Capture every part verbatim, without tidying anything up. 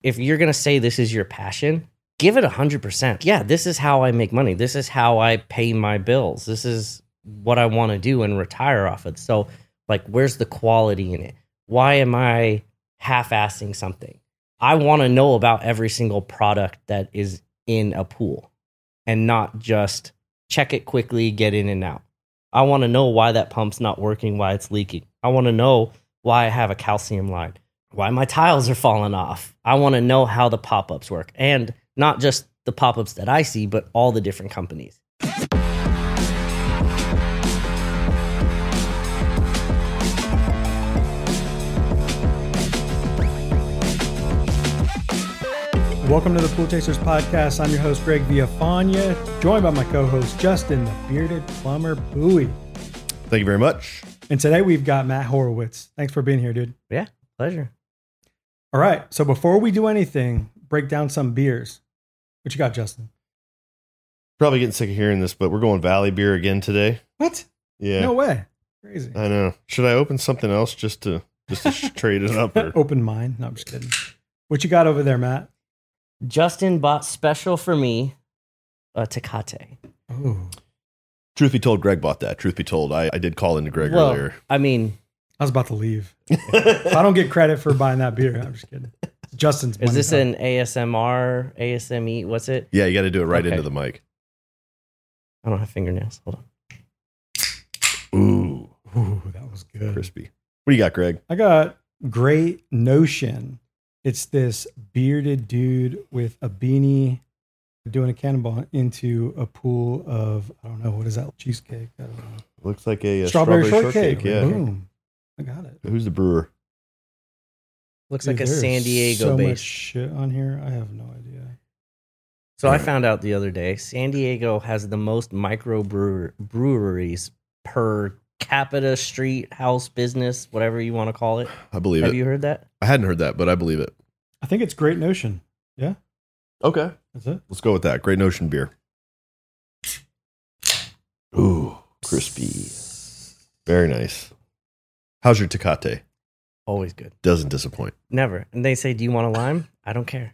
if you're going to say this is your passion, give it one hundred percent. Yeah, this is how I make money. This is how I pay my bills. This is what I want to do and retire off it. So, like, where's the quality in it? Why am I half-assing something? I want to know about every single product that is in a pool and not just check it quickly, get in and out. I want to know why that pump's not working, why it's leaking. I want to know why I have a calcium line, why my tiles are falling off. I want to know how the pop-ups work, and not just the pop-ups that I see, but all the different companies. Welcome to the Pool Chasers Podcast. I'm your host, Greg Villafania, joined by my co-host, Justin, the Bearded Plumber Bowie. Thank you very much. And today we've got Matt Horowitz. Thanks for being here, dude. Yeah, pleasure. All right. So before we do anything, break down some beers. What you got, Justin? Probably getting sick of hearing this, but we're going Valley beer again today. What? Yeah. No way. Crazy. I know. Should I open something else just to just to trade it up? Or? Open mine. No, I'm just kidding. What you got over there, Matt? Justin bought special for me a Tecate. Oh. Truth be told, Greg bought that. Truth be told, I, I did call into Greg well, earlier. I mean, I was about to leave. If I don't get credit for buying that beer, I'm just kidding. Justin's is this money. an A S M R, A S M E? What's it? Yeah, you got to do it right Okay. into the mic. I don't have fingernails. Hold on. Ooh, Ooh, that was good. crispy. What do you got, Greg? I got Great Notion. It's this bearded dude with a beanie doing a cannonball into a pool of, I don't know, what is that? Cheesecake? I don't know. Looks like a, a Strawberry, strawberry, shortcake. Yeah. Boom. I got it. Who's the brewer? Looks Dude, like a there is San Diego so much based. shit on here. I have no idea. So I found out the other day, San Diego has the most micro brewer- breweries per capita, street, house, business, whatever you want to call it. I believe Have it. you heard that? I hadn't heard that, but I believe it. I think it's Great Notion. Yeah, Okay, that's it. let's go with that. Great Notion beer. Ooh, crispy. Very nice. How's your Tecate? Always good. Doesn't disappoint. Never. And they say, do you want a lime? I don't care.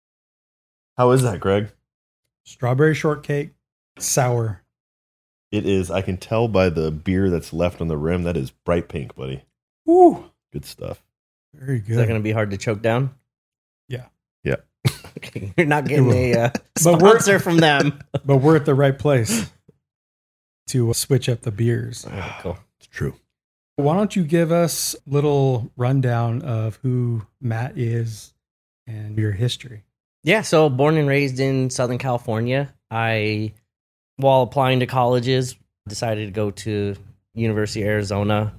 How is that, Greg? Strawberry shortcake, sour. It is. I can tell by the beer that's left on the rim. That is bright pink, buddy. Woo. Good stuff. Very good. Is that going to be hard to choke down? Yeah. Yeah. Okay. You're not getting a uh, But we're- sponsor from them. But we're at the right place to switch up the beers. Okay, cool. It's true. Why don't you give us a little rundown of who Matt is and your history? Yeah, so born and raised in Southern California. I, while applying to colleges, decided to go to University of Arizona.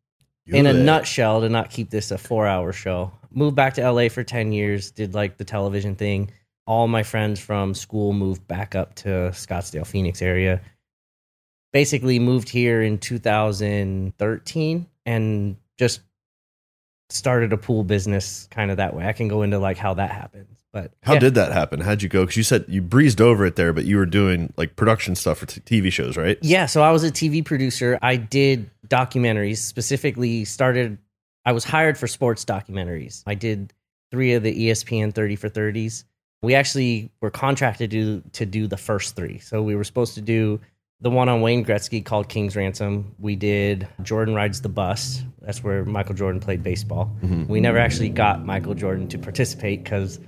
In a Good. nutshell, to not keep this a four-hour show, moved back to L A for ten years, did like the television thing. All my friends from school moved back up to Scottsdale, Phoenix area. Basically moved here in two thousand thirteen and just started a pool business kind of that way. I can go into like how that happens. But How yeah. did that happen? How'd you go? Because you said you breezed over it there, but you were doing like production stuff for t- T V shows, right? Yeah, so I was a T V producer. I did documentaries, specifically started, I was hired for sports documentaries. I did three of the E S P N thirty for thirties. We actually were contracted to, to do the first three. So we were supposed to do the one on Wayne Gretzky called King's Ransom. We did Jordan Rides the Bus. That's where Michael Jordan played baseball. Mm-hmm. We never actually got Michael Jordan to participate because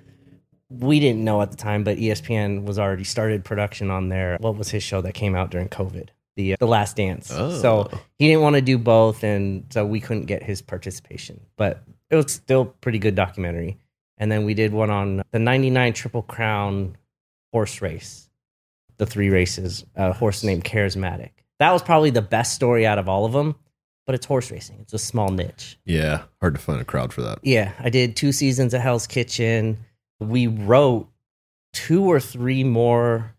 we didn't know at the time, but E S P N was already started production on there. What was his show that came out during COVID? The uh, The Last Dance. Oh. So he didn't want to do both, and so we couldn't get his participation. But it was still pretty good documentary. And then we did one on the ninety-nine Triple Crown horse race, the three races, a horse named Charismatic. That was probably the best story out of all of them, but it's horse racing. It's a small niche. Yeah. Hard to find a crowd for that. Yeah, I did two seasons of Hell's Kitchen. We wrote two or three more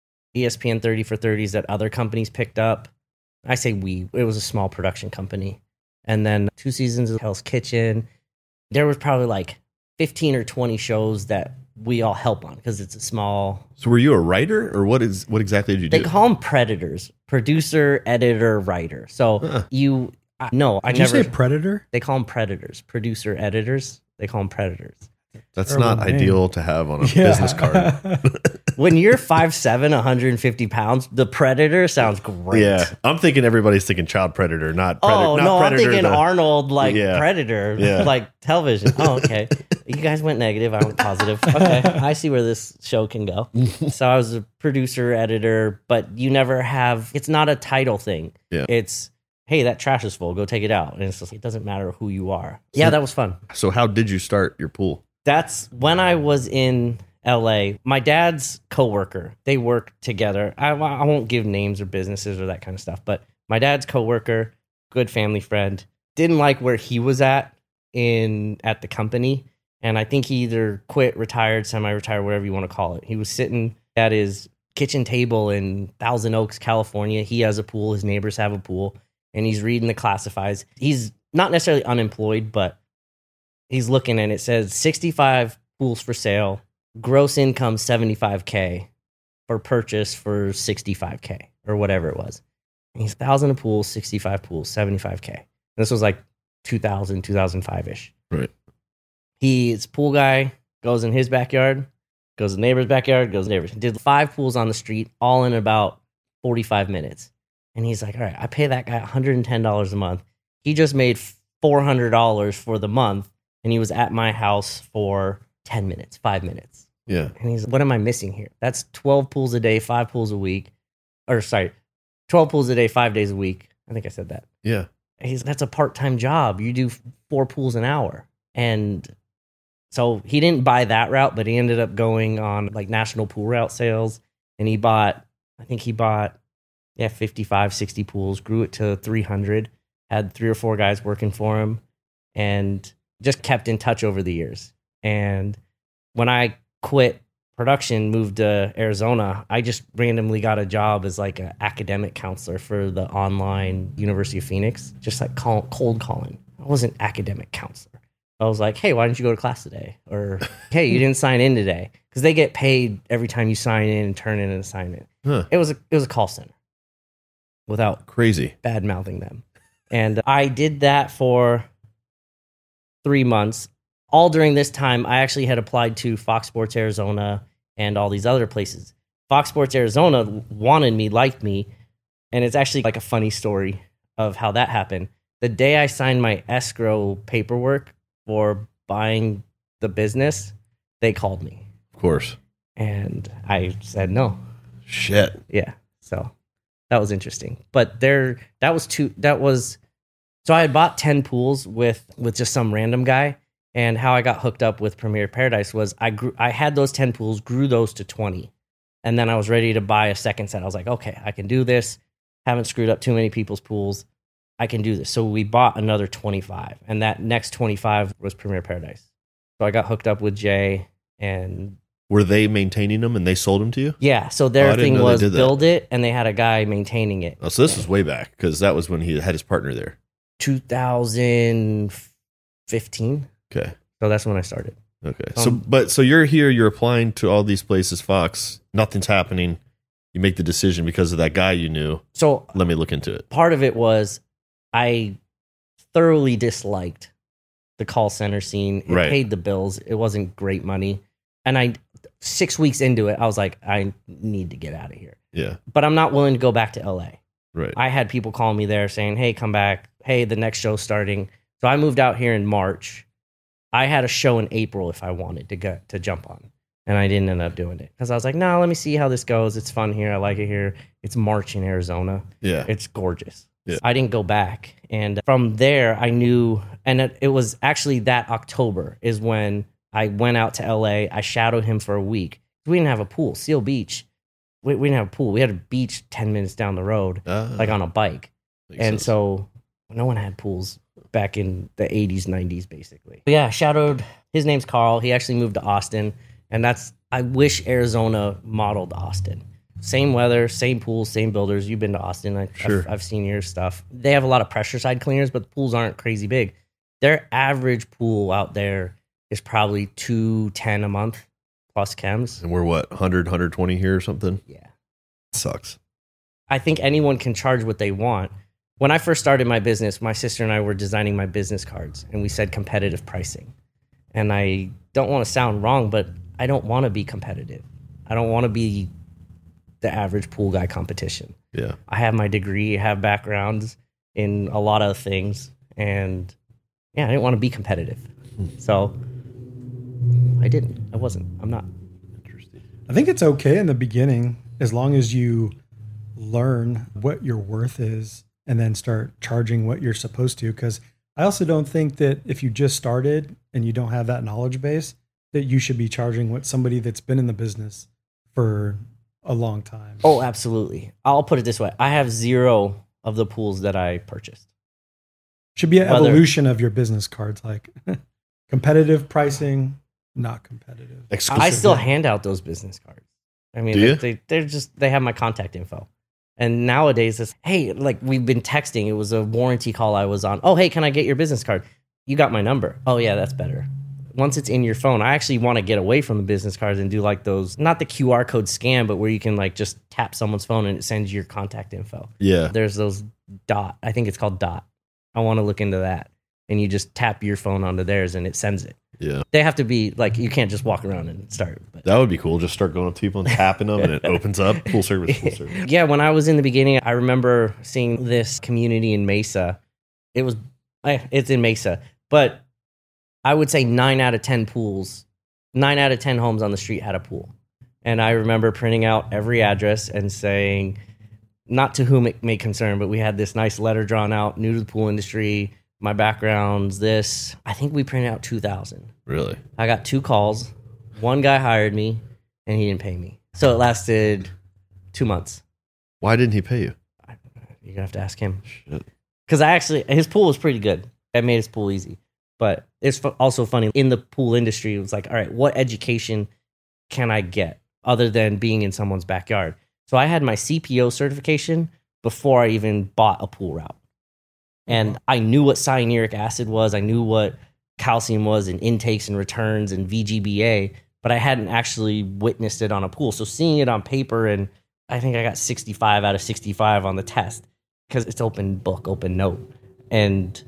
E S P N thirty for thirties that other companies picked up. I say we, it was a small production company. And then two seasons of Hell's Kitchen. There was probably like fifteen or twenty shows that we all help on because it's a small. So were you a writer or what is what exactly did you They do? call them predators, producer, editor, writer. So Huh. you, I, no, I Did never. you say predator? They call them predators, producer, editors. They call them predators. That's Terrible not name. ideal to have on a Yeah. business card. When you're five seven, one hundred fifty pounds, the Predator sounds great. Yeah, I'm thinking everybody's thinking Child Predator, not Predator. Oh not no, Predator, I'm thinking the- Arnold like Yeah. Predator, Yeah. like television. Oh, okay. You guys went negative. I went positive. Okay, I see where this show can go. So I was a producer, editor, but you never have. It's not a title thing. Yeah. It's hey, that trash is full. Go take it out. And it's just, it doesn't matter who you are. Yeah, that was fun. So how did you start your pool? That's when I was in L A. My dad's coworker, they work together. I, I won't give names or businesses or that kind of stuff, but my dad's coworker, good family friend, didn't like where he was at in at the company. And I think he either quit, retired, semi-retired, whatever you want to call it. He was sitting at his kitchen table in Thousand Oaks, California. He has a pool. His neighbors have a pool. And he's reading the classifieds. He's not necessarily unemployed, but he's looking and it says sixty-five pools for sale, gross income seventy-five K, for purchase for sixty-five K or whatever it was. And he's one thousand a pool, sixty-five pools, seventy-five K. This was like two thousand, two thousand five-ish. Right. He's a pool guy, goes in his backyard, goes in the neighbor's backyard, goes in the neighbor's. Did five pools on the street, all in about forty-five minutes. And he's like, all right, I pay that guy one hundred ten dollars a month. He just made four hundred dollars for the month, and he was at my house for ten minutes, five minutes. Yeah. And he's, what am I missing here? That's twelve pools a day, five pools a week. Or sorry, twelve pools a day, five days a week. I think I said that. Yeah. He's, that's a part-time job. You do four pools an hour. And so he didn't buy that route, but he ended up going on like national pool route sales. And he bought, I think he bought, yeah, fifty-five, sixty pools, grew it to three hundred, had three or four guys working for him, and just kept in touch over the years. And when I quit production, moved to Arizona, I just randomly got a job as like an academic counselor for the online University of Phoenix, just like call, cold calling. I wasn't academic counselor. I was like, hey, why didn't you go to class today? Or, hey, you didn't sign in today. Because they get paid every time you sign in and turn in an assignment. Huh. It was a, it was a call center without Crazy. bad mouthing them. And I did that for three months. All during this time, I actually had applied to Fox Sports Arizona and all these other places. Fox Sports Arizona wanted me, liked me. And it's actually like a funny story of how that happened. The day I signed my escrow paperwork for buying the business, they called me. Of course. And I said no. Shit. Yeah. So that was interesting. But there, that was two, that was, so I had bought ten pools with, with just some random guy. And how I got hooked up with Premier Paradise was I grew, I had those ten pools, grew those to twenty. And then I was ready to buy a second set. I was like, okay, I can do this. Haven't screwed up too many people's pools. I can do this. So we bought another twenty-five. And that next twenty-five was Premier Paradise. So I got hooked up with Jay and Were they maintaining them and they sold them to you? yeah, so Oh, their I didn't thing know they was did that. build it, and they had a guy maintaining it. Oh, so this was way back because that was when he had his partner there. two thousand fifteen. Okay. So that's when I started. Okay. So, Um, but so you're here, you're applying to all these places, Fox, nothing's happening. You make the decision because of that guy you knew. So Let me look into it. part of it was I thoroughly disliked the call center scene. It Right. paid the bills. It wasn't great money. And I, six weeks into it, I was like, I need to get out of here. Yeah. But I'm not willing to go back to L A. Right. I had people call me there saying, hey, come back. Hey, the next show's starting. So I moved out here in March. I had a show in April if I wanted to go to jump on. And I didn't end up doing it because I was like, no, let me see how this goes. It's fun here. I like it here. It's March in Arizona. yeah. It's gorgeous. Yeah. I didn't go back. And from there, I knew, and it, it was actually that October is when I went out to L A. I shadowed him for a week. We didn't have a pool. Seal Beach. We, we didn't have a pool. We had a beach ten minutes down the road, Ah, like on a bike. makes And sense. so no one had pools back in the eighties, nineties, basically. But yeah, shadowed. His name's Carl. He actually moved to Austin. And that's, I wish Arizona modeled Austin. Same weather, same pools, same builders. You've been to Austin. I, Sure. I've, I've seen your stuff. They have a lot of pressure side cleaners, but the pools aren't crazy big. Their average pool out there is probably two ten a month plus chems. and we're what, one hundred, one hundred twenty here or something? Yeah. Sucks. I think anyone can charge what they want. When I first started my business, my sister and I were designing my business cards, and we said competitive pricing. And I don't want to sound wrong, but I don't want to be competitive. I don't want to be the average pool guy competition. Yeah. I have my degree, I have backgrounds in a lot of things, and yeah, I didn't want to be competitive. So I didn't. I wasn't. I'm not. Interesting. I think it's okay in the beginning as long as you learn what your worth is and then start charging what you're supposed to. Because I also don't think that if you just started and you don't have that knowledge base, that you should be charging what somebody that's been in the business for a long time. Oh, absolutely. I'll put it this way. I have zero of the pools that I purchased. Should be an Whether- evolution of your business cards, like competitive pricing, not competitive. Exclusive. I still hand out those business cards. I mean, Do they, you? they, they're just, they have my contact info. And nowadays it's, hey, like we've been texting. It was a warranty call I was on. Oh, hey, can I get your business card? You got my number. Oh, yeah, that's better. Once it's in your phone, I actually want to get away from the business cards and do like those, not the Q R code scan, but where you can like just tap someone's phone and it sends you your contact info. Yeah. There's those dot. I think it's called dot. I want to look into that. And you just tap your phone onto theirs and it sends it. Yeah. They have to be like, you can't just walk around and start. But That would be cool. Just start going up to people and tapping them and it opens up. Full service, full service. yeah, when I was in the beginning, I remember seeing this community in Mesa. It was, eh, it's in Mesa, but I would say nine out of ten pools, nine out of ten homes on the street had a pool. And I remember printing out every address and saying, not to whom it may concern, but we had this nice letter drawn out, new to the pool industry, my background's this. I think we printed out two thousand. Really? I got two calls. One guy hired me, and he didn't pay me. So it lasted two months. Why didn't he pay you? You're gonna have to ask him. Shit. Because I actually, his pool was pretty good. I made his pool easy. But it's fu- also funny in the pool industry. It was like, all right, what education can I get other than being in someone's backyard? So I had my C P O certification before I even bought a pool route. And I knew what cyanuric acid was. I knew what calcium was in intakes and returns and V G B A, but I hadn't actually witnessed it on a pool. So seeing it on paper, and I think I got sixty-five out of sixty-five on the test because it's open book, open note. And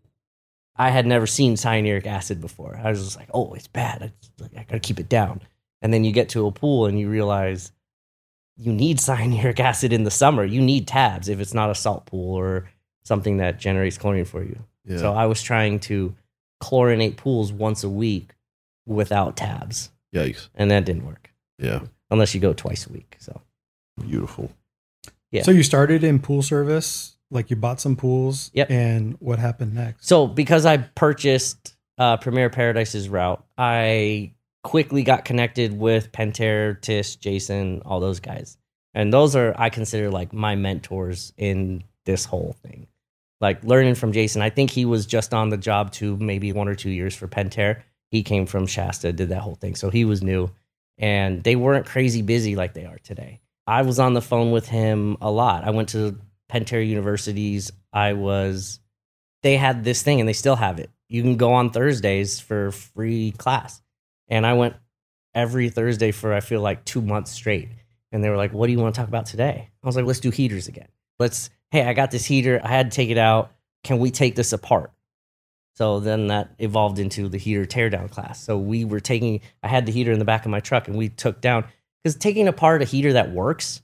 I had never seen cyanuric acid before. I was just like, oh, it's bad. I, just, like, I got to keep it down. And then you get to a pool and you realize you need cyanuric acid in the summer. You need tabs if it's not a salt pool or something that generates chlorine for you. Yeah. So I was trying to chlorinate pools once a week without tabs, Yikes. and that didn't work Yeah. unless you go twice a week. So Beautiful. Yeah. So you started in pool service, like you bought some pools. Yep. And what happened next? So because I purchased uh, Premier Paradise's route, I quickly got connected with Pentair, Tish, Jason, all those guys. And those are, I consider like my mentors in this whole thing. Like learning from Jason, I think he was just on the job too, maybe one or two years for Pentair. He came from Shasta, did that whole thing. So he was new and they weren't crazy busy like they are today. I was on the phone with him a lot. I went to Pentair universities. I was, they had this thing and they still have it. You can go on Thursdays for free class. And I went every Thursday for, I feel like two months straight. And they were like, what do you want to talk about today? I was like, let's do heaters again. Let's, hey, I got this heater. I had to take it out. Can we take this apart? So then that evolved into the heater teardown class. So we were taking, I had the heater in the back of my truck and we took down, because taking apart a heater that works,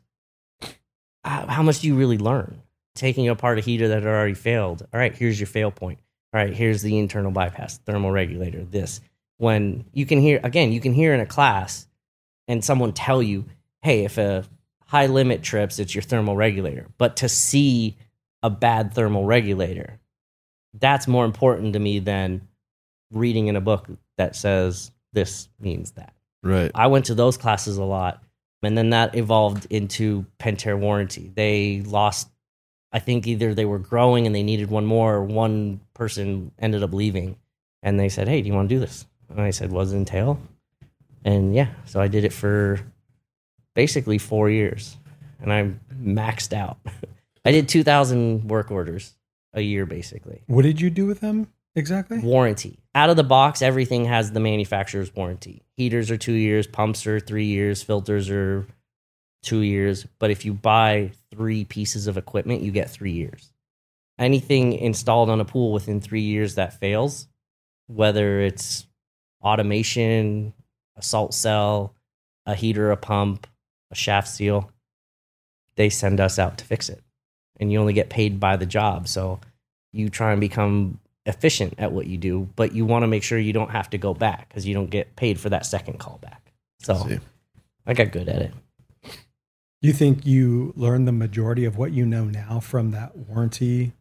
how how much do you really learn? Taking apart a heater that had already failed. All right, here's your fail point. All right, here's the internal bypass, thermal regulator, this. When you can hear, again, you can hear in a class and someone tell you, hey, if a high limit trips, it's your thermal regulator. But to see a bad thermal regulator, that's more important to me than reading in a book that says this means that. Right. I went to those classes a lot, and then that evolved into Pentair warranty. They lost, I think either they were growing and they needed one more, or one person ended up leaving, and they said, hey, do you want to do this? And I said, what does it entail? And yeah, so I did it for basically four years, and I maxed out. I did two thousand work orders a year, basically. What did you do with them exactly? Warranty. Out of the box, everything has the manufacturer's warranty. Heaters are two years, pumps are three years, filters are two years. But if you buy three pieces of equipment, you get three years. Anything installed on a pool within three years that fails, whether it's automation, a salt cell, a heater, a pump, a shaft seal, they send us out to fix it. And you only get paid by the job. So you try and become efficient at what you do, but you want to make sure you don't have to go back because you don't get paid for that second call back. So See. I got good at it. You think you learned the majority of what you know now from that warranty?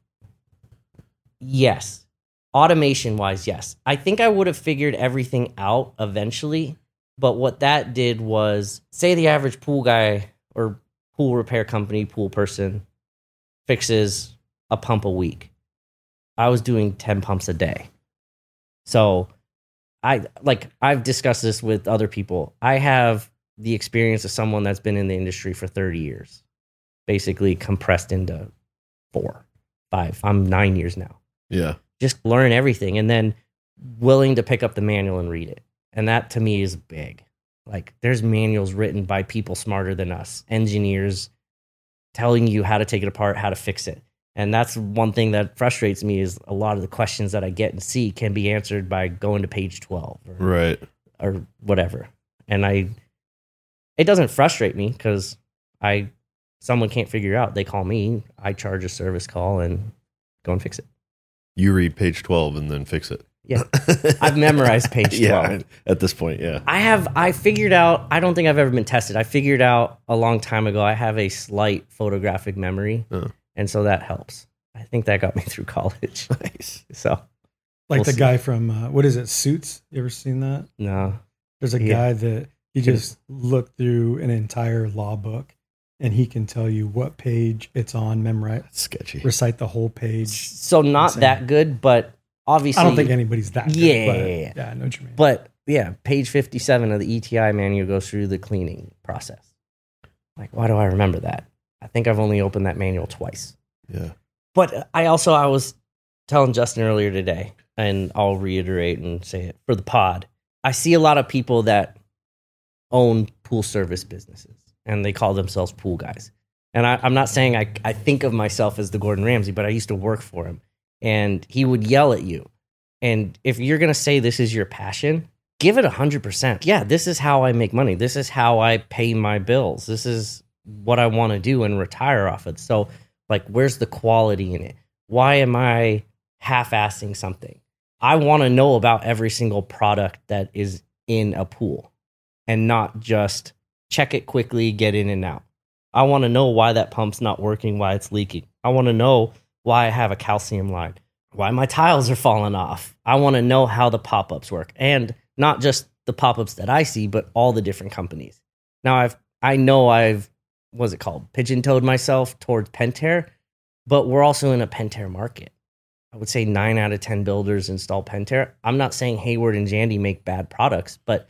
Yes. Automation wise, yes. I think I would have figured everything out eventually. But what that did was, say the average pool guy or pool repair company, pool person fixes a pump a week. I was doing ten pumps a day. So I like I've discussed this with other people. I have the experience of someone that's been in the industry for thirty years, basically compressed into four, five. I'm nine years now. Yeah. Just learn everything and then willing to pick up the manual and read it. And that to me is big. Like there's manuals written by people smarter than us, engineers telling you how to take it apart, how to fix it. And that's one thing that frustrates me is a lot of the questions that I get and see can be answered by going to page twelve or, Right. or whatever. And I, it doesn't frustrate me because I, someone can't figure out. They call me, I charge a service call and go and fix it. You read page twelve and then fix it. Yeah. I've memorized page twelve. Yeah, at this point, yeah. I have, I figured out, I don't think I've ever been tested. I figured out a long time ago, I have a slight photographic memory. Oh. And so that helps. I think that got me through college. Nice. So, Like We'll the see. guy from, uh, what is it, Suits? You ever seen that? no. There's a Yeah. guy that he just looked through an entire law book and he can tell you what page it's on, memorize, That's sketchy. recite the whole page. So, not Insane. that good, but obviously. I don't think anybody's that good. Yeah, but yeah, yeah. yeah, I know what you mean. But yeah, page fifty-seven of the E T I manual goes through the cleaning process. Like, why do I remember that? I think I've only opened that manual twice. Yeah. But I also, I was telling Justin earlier today, and I'll reiterate and say it for the pod. I see a lot of people that own pool service businesses, and they call themselves pool guys. And I, I'm not saying I, I think of myself as the Gordon Ramsay, but I used to work for him, and he would yell at you. And if you're going to say this is your passion, give it one hundred percent. Yeah, this is how I make money. This is how I pay my bills. This is what I want to do and retire off it. So, like, where's the quality in it? Why am I half-assing something? I want to know about every single product that is in a pool and not just check it quickly, get in and out. I want to know why that pump's not working, why it's leaking. I want to know why I have a calcium line, why my tiles are falling off. I want to know how the pop-ups work, and not just the pop-ups that I see, but all the different companies. Now, I've I know I've what's it called? Pigeon-toed myself towards Pentair, but we're also in a Pentair market. I would say nine out of ten builders install Pentair. I'm not saying Hayward and Jandy make bad products, but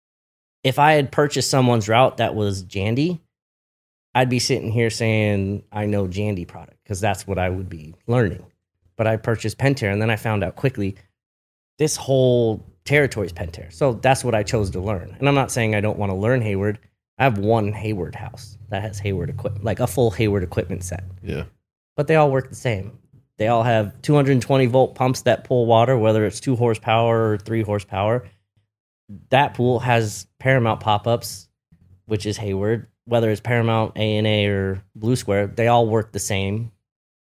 if I had purchased someone's route that was Jandy, I'd be sitting here saying I know Jandy product because that's what I would be learning. But I purchased Pentair, and then I found out quickly this whole territory is Pentair. So that's what I chose to learn. And I'm not saying I don't want to learn Hayward. I have one Hayward house that has Hayward equipment, like a full Hayward equipment set. Yeah. But they all work the same. They all have two hundred twenty volt pumps that pull water, whether it's two horsepower or three horsepower. That pool has Paramount pop-ups, which is Hayward. Whether it's Paramount, A and A, or Blue Square, they all work the same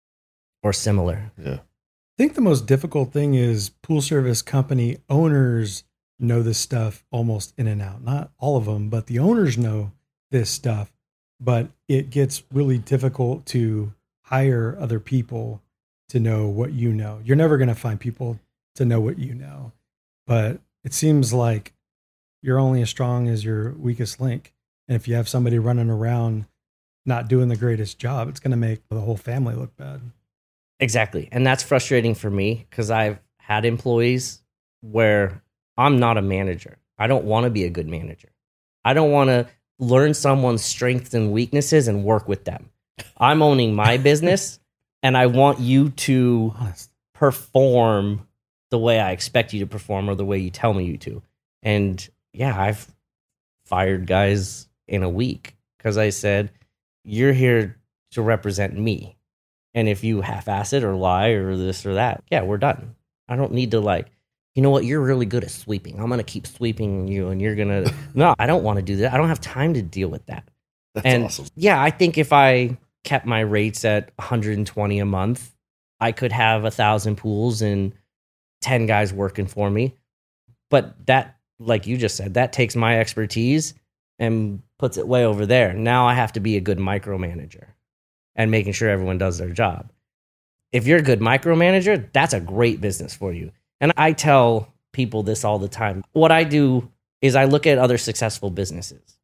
or similar. Yeah. I think the most difficult thing is pool service company owners know this stuff almost in and out. Not all of them, but the owners know this stuff. But it gets really difficult to hire other people to know what you know. You're never going to find people to know what you know. But it seems like you're only as strong as your weakest link. And if you have somebody running around not doing the greatest job, it's going to make the whole family look bad. Exactly. And that's frustrating for me because I've had employees where I'm not a manager. I don't want to be a good manager. I don't want to learn someone's strengths and weaknesses and work with them. I'm owning my business, and I want you to Honest. perform the way I expect you to perform or the way you tell me you to. And yeah, I've fired guys in a week because I said, you're here to represent me. And if you half-ass it or lie or this or that, yeah, we're done. I don't need to like, you know what, you're really good at sweeping. I'm going to keep sweeping you and you're going to, no, I don't want to do that. I don't have time to deal with that. That's and awesome. yeah, I think if I kept my rates at one hundred twenty a month, I could have a thousand pools and ten guys working for me. But that, like you just said, that takes my expertise and puts it way over there. Now I have to be a good micromanager and making sure everyone does their job. If you're a good micromanager, that's a great business for you. And I tell people this all the time. What I do is I look at other successful businesses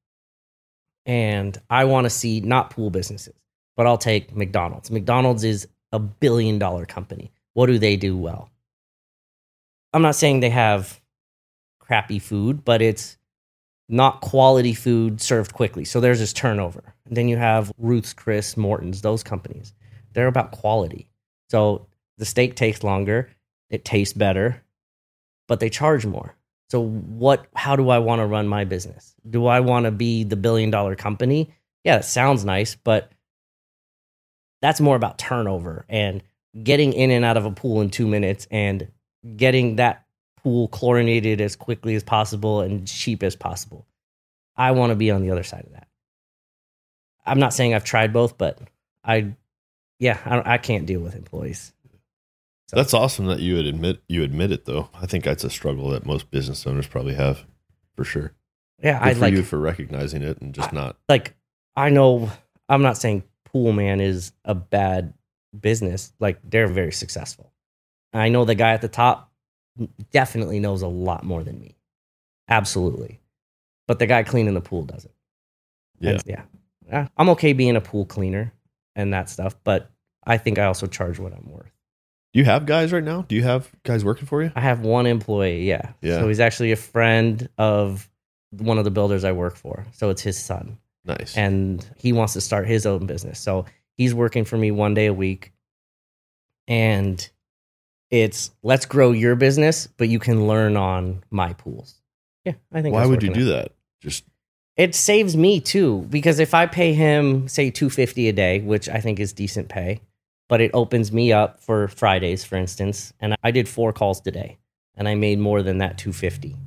and I want to see not pool businesses, but I'll take McDonald's. McDonald's is a billion dollar company. What do they do well? I'm not saying they have crappy food, but it's not quality food served quickly. So there's this turnover. And then you have Ruth's Chris, Morton's, those companies. They're about quality. So the steak takes longer, it tastes better, but they charge more. So what? How do I want to run my business? Do I want to be the billion dollar company? Yeah, it sounds nice, but that's more about turnover and getting in and out of a pool in two minutes and getting that pool chlorinated as quickly as possible and cheap as possible. I want to be on the other side of that. I'm not saying I've tried both, but I, yeah, I, I can't deal with employees. So. That's awesome that you would admit you admit it, though. I think that's a struggle that most business owners probably have, for sure. Yeah, Good I for like you for recognizing it and just I, not like. I know I'm not saying Pool Man is a bad business. Like, they're very successful. I know the guy at the top definitely knows a lot more than me, absolutely. But the guy cleaning the pool doesn't. Yeah, and, yeah. Yeah, I'm okay being a pool cleaner and that stuff, but I think I also charge what I'm worth. Do you have guys right now? Do you have guys working for you? I have one employee, yeah. Yeah. So he's actually a friend of one of the builders I work for. So it's his son. Nice. And he wants to start his own business. So he's working for me one day a week. And it's, let's grow your business, but you can learn on my pools. Yeah, I think Why that's would you working do out. that? Just It saves me too, because if I pay him, say, two hundred fifty dollars a day, which I think is decent pay, but it opens me up for Fridays, for instance. And I did four calls today, and I made more than that two hundred fifty dollars.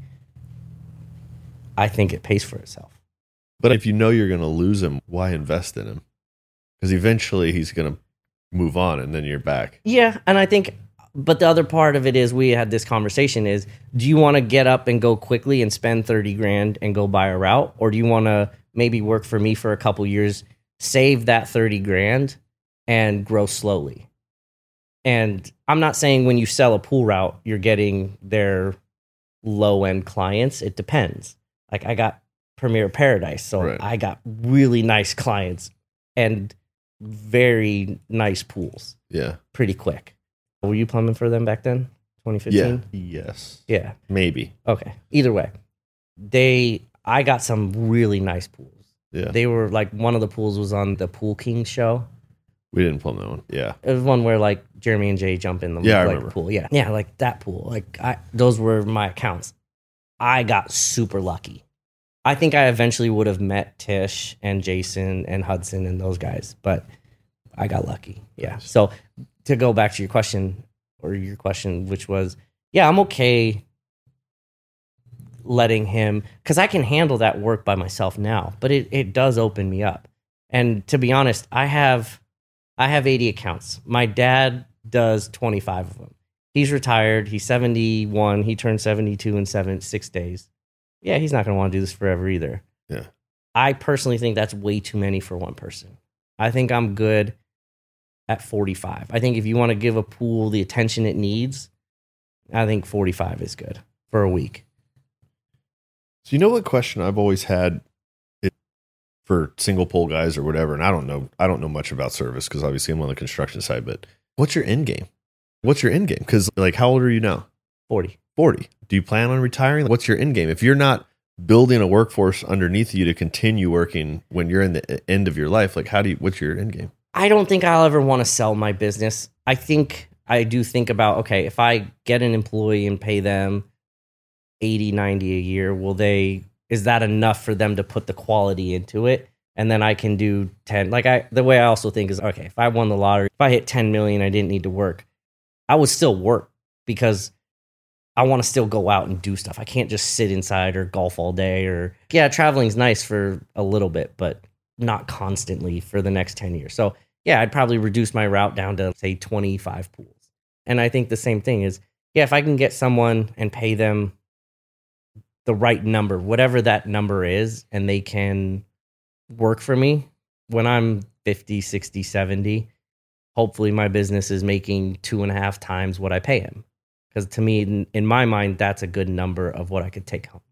I think it pays for itself. But if you know you're going to lose him, why invest in him? Because eventually he's going to move on, and then you're back. Yeah, and I think, but the other part of it is, we had this conversation is, do you want to get up and go quickly and spend thirty grand and go buy a route? Or do you want to maybe work for me for a couple years, save that thirty grand and grow slowly? And I'm not saying when you sell a pool route, you're getting their low end clients. It depends. Like, I got Premier Paradise, so Right. I got really nice clients and very nice pools Yeah. pretty quick. Were you plumbing for them back then? twenty Yeah. fifteen? Yes. Yeah. Maybe. Okay. Either way, they, I got some really nice pools. Yeah. They were like, one of the pools was on the Pool King show. We didn't plumb that one. Yeah. It was one where like Jeremy and Jay jump in the Yeah, I like, remember. pool. Yeah. Yeah. Like that pool. Like I, those were my accounts. I got super lucky. I think I eventually would have met Tish and Jason and Hudson and those guys, but I got lucky. Yeah. Nice. So to go back to your question, or your question, which was, yeah, I'm okay letting him, because I can handle that work by myself now, but it, it does open me up. And to be honest, I have I have eighty accounts. My dad does twenty-five of them. He's retired. He's seventy-one. He turned seventy-two in seven six days. Yeah, he's not going to want to do this forever either. Yeah. I personally think that's way too many for one person. I think I'm good at forty-five. I think if you want to give a pool the attention it needs, I think forty-five is good for a week. So you know what question I've always had it, for single pole guys or whatever, and I don't know, I don't know much about service because obviously I'm on the construction side. But what's your end game? What's your end game? Because like, how old are you now? forty. forty. Do you plan on retiring? What's your end game? If you're not building a workforce underneath you to continue working when you're in the end of your life, like how do you? What's your end game? I don't think I'll ever want to sell my business. I think I do think about, okay, if I get an employee and pay them eighty, ninety a year, will they, is that enough for them to put the quality into it? And then I can do ten. Like I, the way I also think is, okay, if I won the lottery, if I hit ten million, I didn't need to work. I would still work because I want to still go out and do stuff. I can't just sit inside or golf all day or, yeah, traveling's nice for a little bit, but not constantly for the next ten years. So, yeah, I'd probably reduce my route down to, say, twenty-five pools. And I think the same thing is, yeah, if I can get someone and pay them the right number, whatever that number is, and they can work for me when I'm fifty, sixty, seventy, hopefully my business is making two and a half times what I pay him. Because to me, in, in my mind, that's a good number of what I could take home.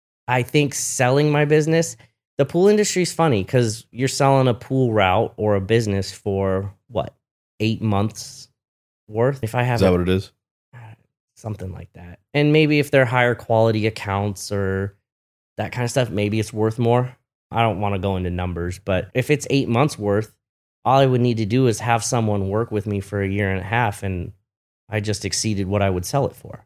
I think selling my business, the pool industry is funny because you're selling a pool route or a business for what, eight months worth? If I have Is that what it is? Something like that. And maybe if they're higher quality accounts or that kind of stuff, maybe it's worth more. I don't want to go into numbers, but if it's eight months worth, all I would need to do is have someone work with me for a year and a half, and I just exceeded what I would sell it for.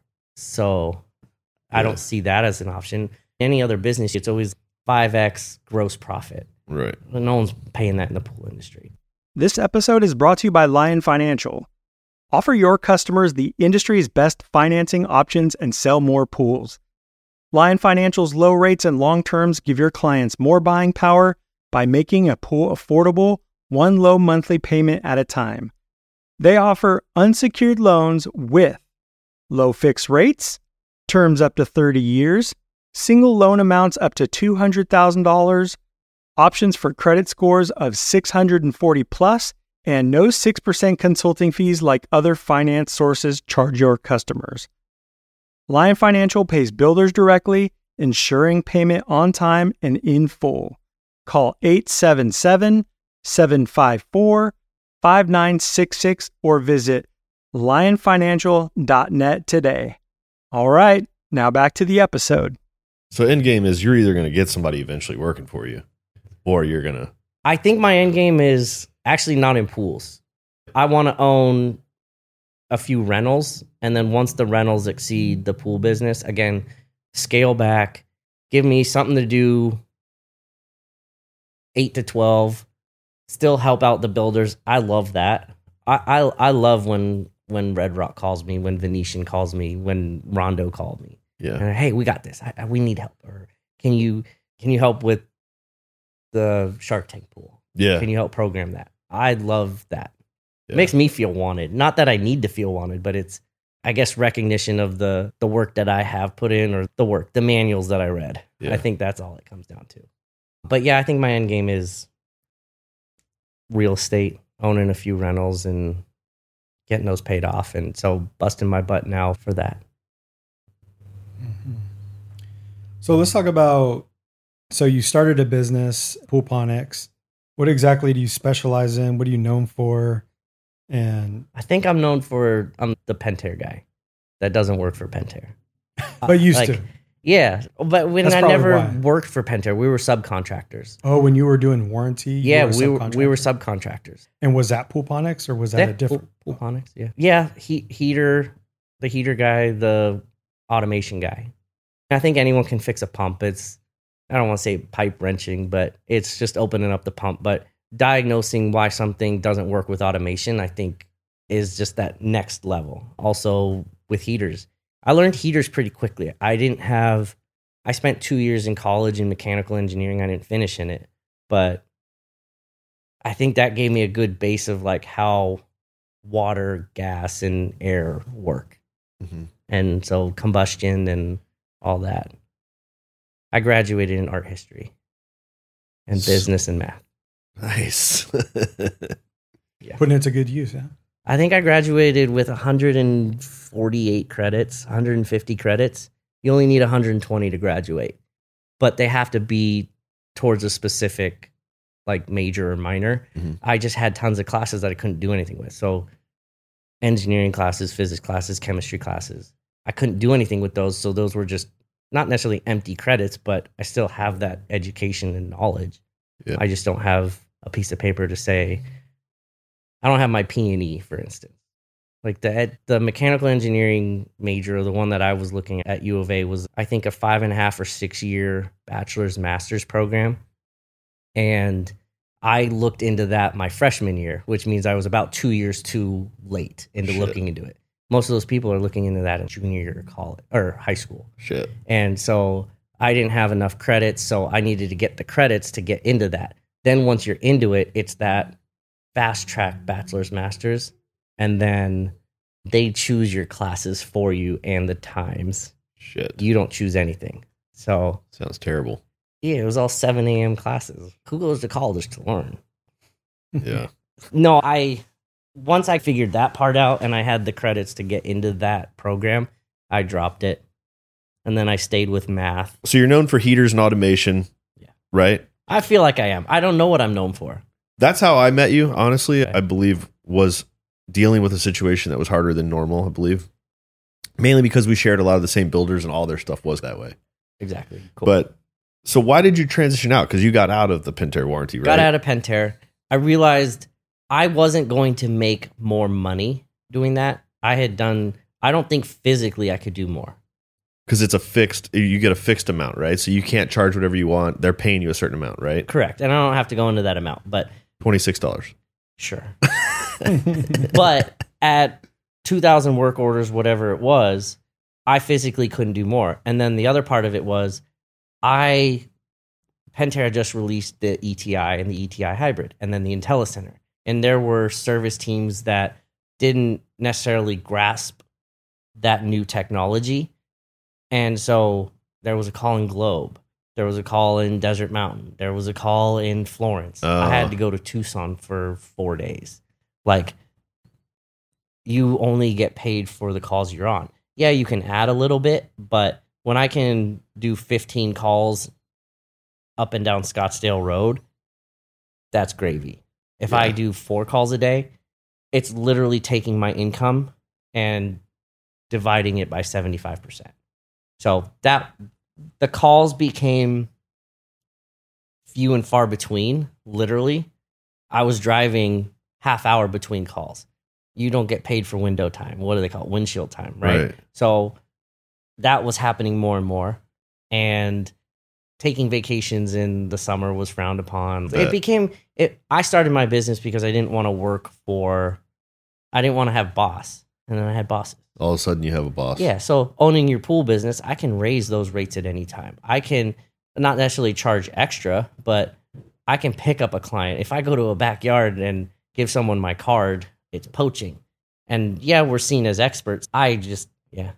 So I Yeah. don't see that as an option. Any other business, it's always five x gross profit. Right. No one's paying that in the pool industry. This episode is brought to you by Lion Financial. Offer your customers the industry's best financing options and sell more pools. Lion Financial's low rates and long terms give your clients more buying power by making a pool affordable, one low monthly payment at a time. They offer unsecured loans with low fixed rates, terms up to thirty years, single loan amounts up to two hundred thousand dollars, options for credit scores of six hundred forty plus, and no six percent consulting fees like other finance sources charge your customers. Lion Financial pays builders directly, ensuring payment on time and in full. Call eight seven seven, seven five four, five nine six six or visit lion financial dot net today. All right, now back to the episode. So end game is you're either going to get somebody eventually working for you, or you're going to. I think my end game is actually not in pools. I want to own a few rentals, and then once the rentals exceed the pool business, again, scale back, give me something to do eight to twelve, still help out the builders. I love that. I, I, I love when, when Red Rock calls me, when Venetian calls me, when Rondo called me. Yeah. And, hey, we got this. I, I, we need help. Or can you can you help with the Shark Tank pool? Yeah. Can you help program that? I love that. Yeah. It makes me feel wanted. Not that I need to feel wanted, but it's, I guess, recognition of the the work that I have put in, or the work, the manuals that I read. Yeah. I think that's all it comes down to. But yeah, I think my end game is real estate, owning a few rentals and getting those paid off. And so busting my butt now for that. Mm-hmm. So let's talk about, so you started a business, Poolponics. What exactly do you specialize in? What are you known for? And I think I'm known for, I'm the Pentair guy that doesn't work for Pentair. but used Like, to. Yeah, but when That's I probably never why. worked for Pentair, we were subcontractors. Oh, when you were doing warranty? you Yeah, were a we were we were subcontractor? subcontractors. And was that Poolponics or was that Yeah, a different? pool, poolponics, yeah, yeah. He, heater, the heater guy, the automation guy. I think anyone can fix a pump. It's, I don't want to say pipe wrenching, but it's just opening up the pump. But diagnosing why something doesn't work with automation, I think, is just that next level. Also with heaters, I learned heaters pretty quickly. I didn't have, I spent two years in college in mechanical engineering. I didn't finish in it, but I think that gave me a good base of like how water, gas, and air work. Mm-hmm. And so combustion and all that. I graduated in art history and business and math. Nice. Putting it to good use, yeah. I think I graduated with one hundred forty-eight credits, one hundred fifty credits. You only need one hundred twenty to graduate, but they have to be towards a specific like major or minor. Mm-hmm. I just had tons of classes that I couldn't do anything with. So engineering classes, physics classes, chemistry classes. I couldn't do anything with those. So those were just not necessarily empty credits, but I still have that education and knowledge. Yeah. I just don't have a piece of paper to say, I don't have my P and E, for instance. Like the ed, the mechanical engineering major, the one that I was looking at U of A, was I think a five and a half or six year bachelor's master's program. And I looked into that my freshman year, which means I was about two years too late into Shit. looking into it. most of those people are looking into that in junior year of college or high school. Shit. And so I didn't have enough credits, so I needed to get the credits to get into that. Then once you're into it, it's that fast track bachelor's, master's, and then they choose your classes for you and the times. Shit. You don't choose anything. So Sounds terrible. yeah, it was all seven a.m. classes. Who goes to college to learn? Yeah. No, I once I figured that part out and I had the credits to get into that program, I dropped it. And then I stayed with math. So you're known for heaters and automation. Yeah. Right? I feel like I am. I don't know what I'm known for. That's how I met you, honestly, Okay. I believe, was dealing with a situation that was harder than normal, I believe. Mainly because we shared a lot of the same builders and all their stuff was that way. Exactly. Cool. But so why did you transition out? Because you got out of the Pentair warranty, right? Got out of Pentair. I realized I wasn't going to make more money doing that. I had done, I don't think physically I could do more. Because it's a fixed, you get a fixed amount, right? So you can't charge whatever you want. They're paying you a certain amount, right? Correct. And I don't have to go into that amount, but twenty-six dollars. sure. But at two thousand work orders, whatever it was, I physically couldn't do more. And then the other part of it was I, Pentair just released the E T I and the E T I hybrid and then the IntelliCenter. And there were service teams that didn't necessarily grasp that new technology. And so there was a call in Globe. There was a call in Desert Mountain. There was a call in Florence. Oh. I had to go to Tucson for four days. Like, you only get paid for the calls you're on. Yeah, you can add a little bit, but when I can do fifteen calls up and down Scottsdale Road, that's gravy. If I Yeah. do four calls a day, it's literally taking my income and dividing it by seventy-five percent. So that the calls became few and far between, literally. I was driving half hour between calls. You don't get paid for window time. What do they call it? Windshield time, right? Right. So that was happening more and more. And taking vacations in the summer was frowned upon. Bet. It became it I started my business because I didn't want to work for I didn't want to have boss. And then I had bosses. All of a sudden you have a boss. Yeah, so owning your pool business, I can raise those rates at any time. I can not necessarily charge extra, but I can pick up a client. If I go to a backyard and give someone my card, it's poaching. And yeah, we're seen as experts. I just, yeah.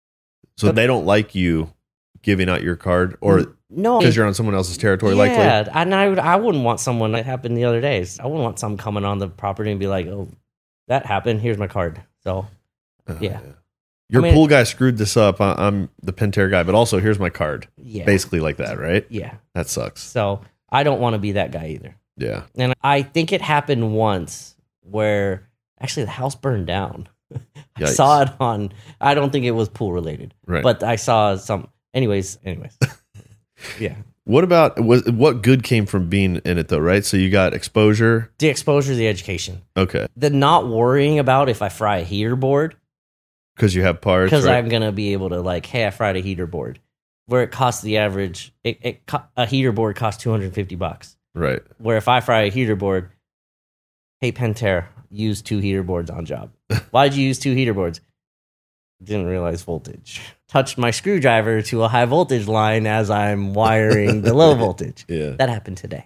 So they don't like you giving out your card or No. because you're on someone else's territory, likely? Yeah, and I, would, I wouldn't want someone, that happened the other days. I wouldn't want someone coming on the property and be like, oh, that happened. Here's my card. So, Uh, yeah. Your I mean- pool guy screwed this up. I- I'm the Pentair guy, but also here's my card. yeah. Basically like that, right? Yeah. That sucks. So I don't want to be that guy either. Yeah. And I think it happened once where actually the house burned down. I Yikes. saw it on, I don't think it was pool related, Right. but I saw some, anyways, anyways. Yeah. What about was what good came from being in it though, right? So you got exposure. The exposure, the education, Okay. the not worrying about if I fry a heater board, Because you have parts. because right? I'm going to be able to like, hey, I fried a heater board where it costs the average, it, it co- a heater board costs two hundred fifty bucks. Right. Where if I fry a heater board, hey, Pentair, use two heater boards on job. Why'd you use two heater boards? Didn't realize voltage. Touched my screwdriver to a high voltage line as I'm wiring the low voltage. Yeah. That happened today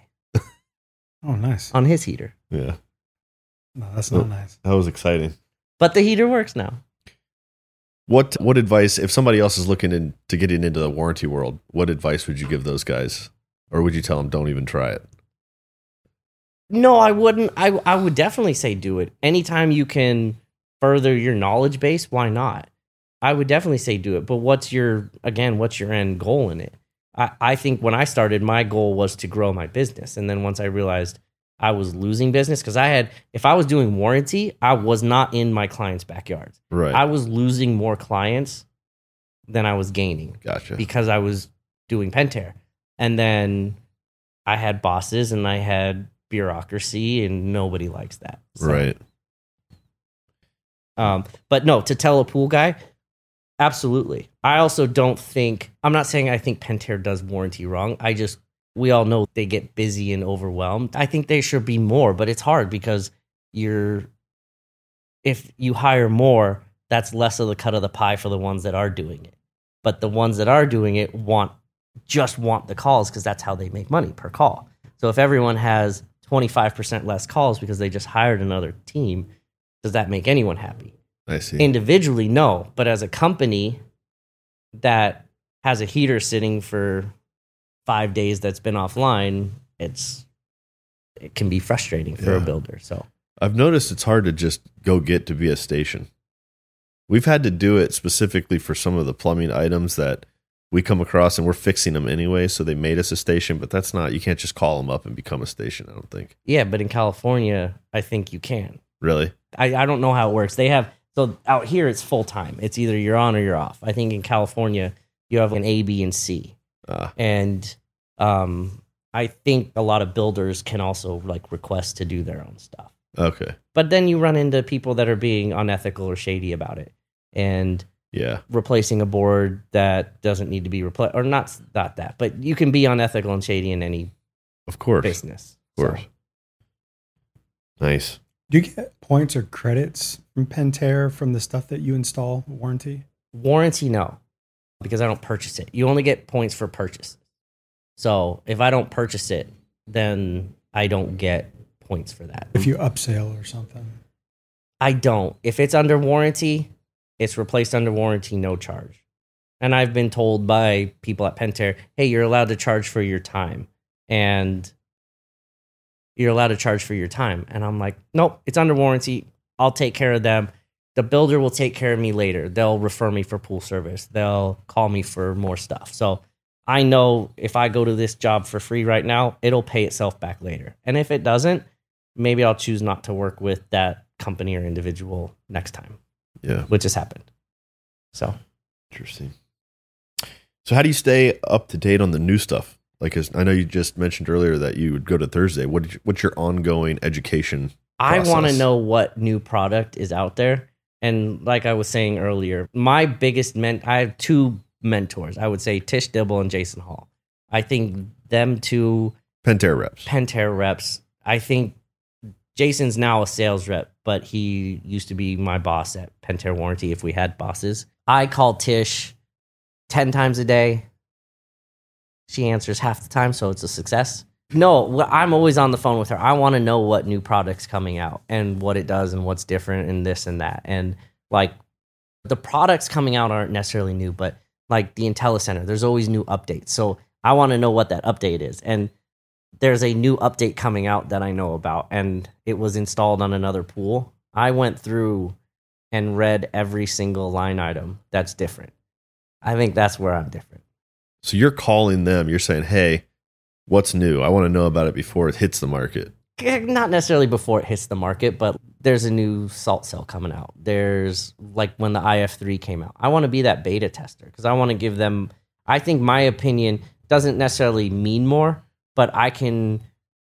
Oh, nice. on his heater. Yeah. No, that's Oh. not nice. That was exciting. But the heater works now. What what advice if somebody else is looking in, to get into the warranty world? What advice would you give those guys, or would you tell them don't even try it? No, I wouldn't. I, I would definitely say do it. Anytime you can further your knowledge base, why not? I would definitely say do it. But what's your, again, what's your end goal in it? I, I think when I started, my goal was to grow my business. And then once I realized I was losing business, because I had, if I was doing warranty, I was not in my clients' backyards. Right. I was losing more clients than I was gaining Gotcha. because I was doing Pentair. And then I had bosses and I had bureaucracy, and nobody likes that. So, Right. Um, but no, to tell a pool guy, absolutely. I also don't think, I'm not saying I think Pentair does warranty wrong. I just, we all know they get busy and overwhelmed. I think there should be more, but it's hard because you're, if you hire more, that's less of the cut of the pie for the ones that are doing it. But the ones that are doing it want just want the calls because that's how they make money per call. So if everyone has twenty-five percent less calls because they just hired another team, does that make anyone happy? I see. Individually, no. But as a company that has a heater sitting for five days that's been offline, it's it can be frustrating for Yeah. a builder. So I've noticed it's hard to just go get to be a station. We've had to do it specifically for some of the plumbing items that we come across, and we're fixing them anyway. So they made us a station, but that's not, you can't just call them up and become a station, I don't think. yeah, but in California, I think you can. Really? I, I don't know how it works. They have, so out here it's full time. It's either you're on or you're off. I think in California, you have an A, B, and C. Uh, And um, I think a lot of builders can also like request to do their own stuff. okay. But then you run into people that are being unethical or shady about it and Yeah. replacing a board that doesn't need to be replaced, or not, not that, but you can be unethical and shady in any Of course. business. Of course. So, Nice. Do you get points or credits from Pentair from the stuff that you install warranty? warranty, no, because I don't purchase it. You only get points for purchase. So if I don't purchase it, then I don't get points for that. If you upsell or something. I don't. If it's under warranty, it's replaced under warranty, no charge. And I've been told by people at Pentair, hey, you're allowed to charge for your time. And you're allowed to charge for your time. And I'm like, nope, it's under warranty. I'll take care of them. The builder will take care of me later. They'll refer me for pool service. They'll call me for more stuff. So I know if I go to this job for free right now, it'll pay itself back later. And if it doesn't, maybe I'll choose not to work with that company or individual next time, Yeah. which has happened. So Interesting. So how do you stay up to date on the new stuff? Like, as I know you just mentioned earlier that you would go to Thursday. What did you, what's your ongoing education I want to process? know what new product is out there. And like I was saying earlier, my biggest men I have two mentors. I would say Tish Dibble and Jason Hall. I think them two Pentair reps. Pentair reps. I think Jason's now a sales rep, but he used to be my boss at Pentair Warranty if we had bosses. I call Tish ten times a day. She answers half the time, so it's a success. No, I'm always on the phone with her. I want to know what new product's coming out and what it does and what's different and this and that. And like the products coming out aren't necessarily new, but like the IntelliCenter, there's always new updates. So I want to know what that update is. And there's a new update coming out that I know about, and it was installed on another pool. I went through and read every single line item that's different. I think that's where I'm different. So you're calling them. You're saying, hey, what's new? I want to know about it before it hits the market. Not necessarily before it hits the market, but there's a new salt cell coming out. There's like when the I F three came out. I want to be that beta tester because I want to give them, I think my opinion doesn't necessarily mean more, but I can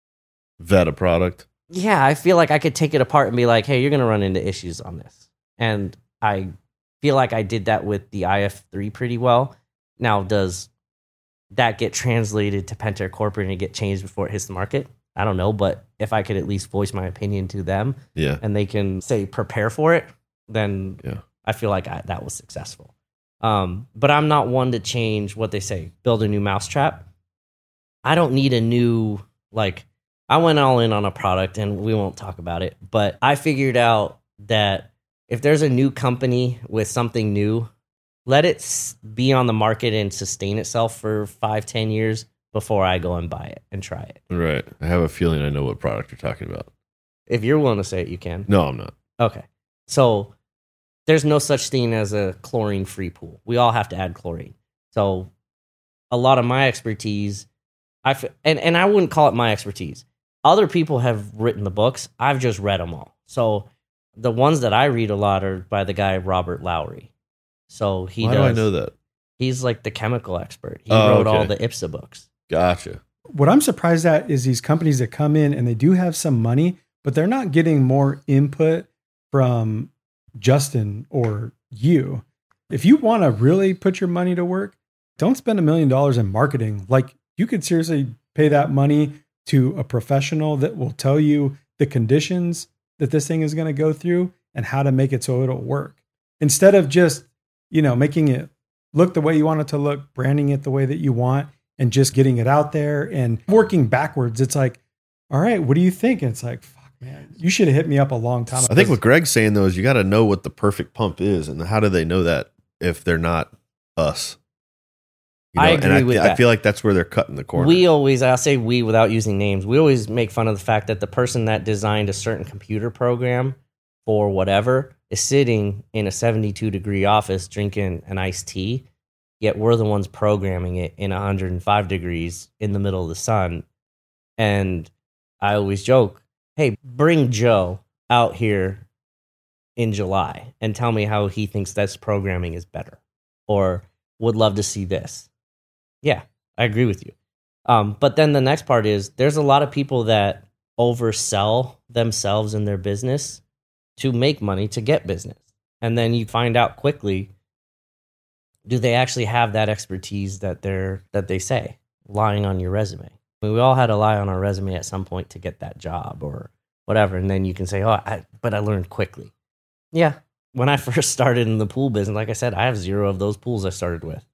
Vet a product. yeah, I feel like I could take it apart and be like, hey, you're going to run into issues on this. And I feel like I did that with the I F three pretty well. Now, does that get translated to Pentair Corporate and get changed before it hits the market? I don't know, but if I could at least voice my opinion to them Yeah. and they can say prepare for it, then Yeah. I feel like I, that was successful. Um, but I'm not one to change what they say, build a new mousetrap. I don't need a new, like, I went all in on a product and we won't talk about it, but I figured out that if there's a new company with something new, let it s- be on the market and sustain itself for five, ten years before I go and buy it and try it. Right. I have a feeling I know what product you're talking about. If you're willing to say it, you can. No, I'm not. Okay. So there's no such thing as a chlorine-free pool. We all have to add chlorine. So a lot of my expertise, I f- and, and I wouldn't call it my expertise. Other people have written the books. I've just read them all. So the ones that I read a lot are by the guy Robert Lowry. So he Why does, do I know that? He's like the chemical expert. He Oh, wrote all okay. the I P S A books. Gotcha. What I'm surprised at is these companies that come in and they do have some money, but they're not getting more input from Justin or you. If you want to really put your money to work, don't spend a million dollars in marketing. Like you could seriously pay that money to a professional that will tell you the conditions that this thing is going to go through and how to make it so it'll work. instead of just, you know, making it look the way you want it to look, branding it the way that you want, and just getting it out there and working backwards. It's like, all right, what do you think? And it's like, fuck, man, you should have hit me up a long time ago. I think what Greg's saying though is you got to know what the perfect pump is, and how do they know that if they're not us? You know, I agree and I, with I that. feel like that's where they're cutting the corner. We always, I'll say we without using names, we always make fun of the fact that the person that designed a certain computer program for whatever is sitting in a seventy-two degree office drinking an iced tea, yet we're the ones programming it in one hundred five degrees in the middle of the sun. And I always joke, hey, bring Joe out here in July and tell me how he thinks this programming is better, or would love to see this. Yeah, I agree with you. Um, but then the next part is there's a lot of people that oversell themselves in their business to make money, to get business. And then you find out quickly, do they actually have that expertise that they're that they say, lying on your resume? I mean, we all had to lie on our resume at some point to get that job or whatever. And then you can say, oh, I, but I learned quickly. Yeah. When I first started in the pool business, like I said, I have zero of those pools I started with.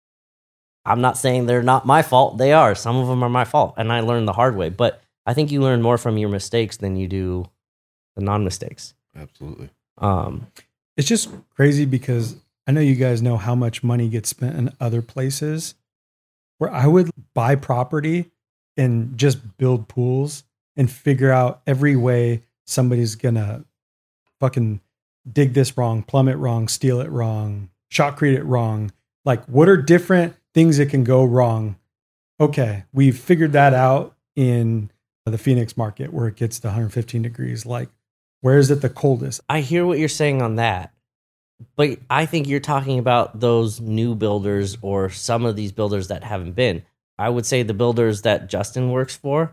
I'm not saying they're not my fault. They are. Some of them are my fault. And I learned the hard way. But I think you learn more from your mistakes than you do the non-mistakes. Absolutely. Um, It's just crazy because I know you guys know how much money gets spent in other places where I would buy property and just build pools and figure out every way somebody's gonna fucking dig this wrong, plumb it wrong, steal it wrong, shotcrete it wrong. Like, what are different things that can go wrong? Okay, we've figured that out in the Phoenix market where it gets to one hundred fifteen degrees. Like, where is it the coldest? I hear what you're saying on that. But I think you're talking about those new builders or some of these builders that haven't been. I would say the builders that Justin works for,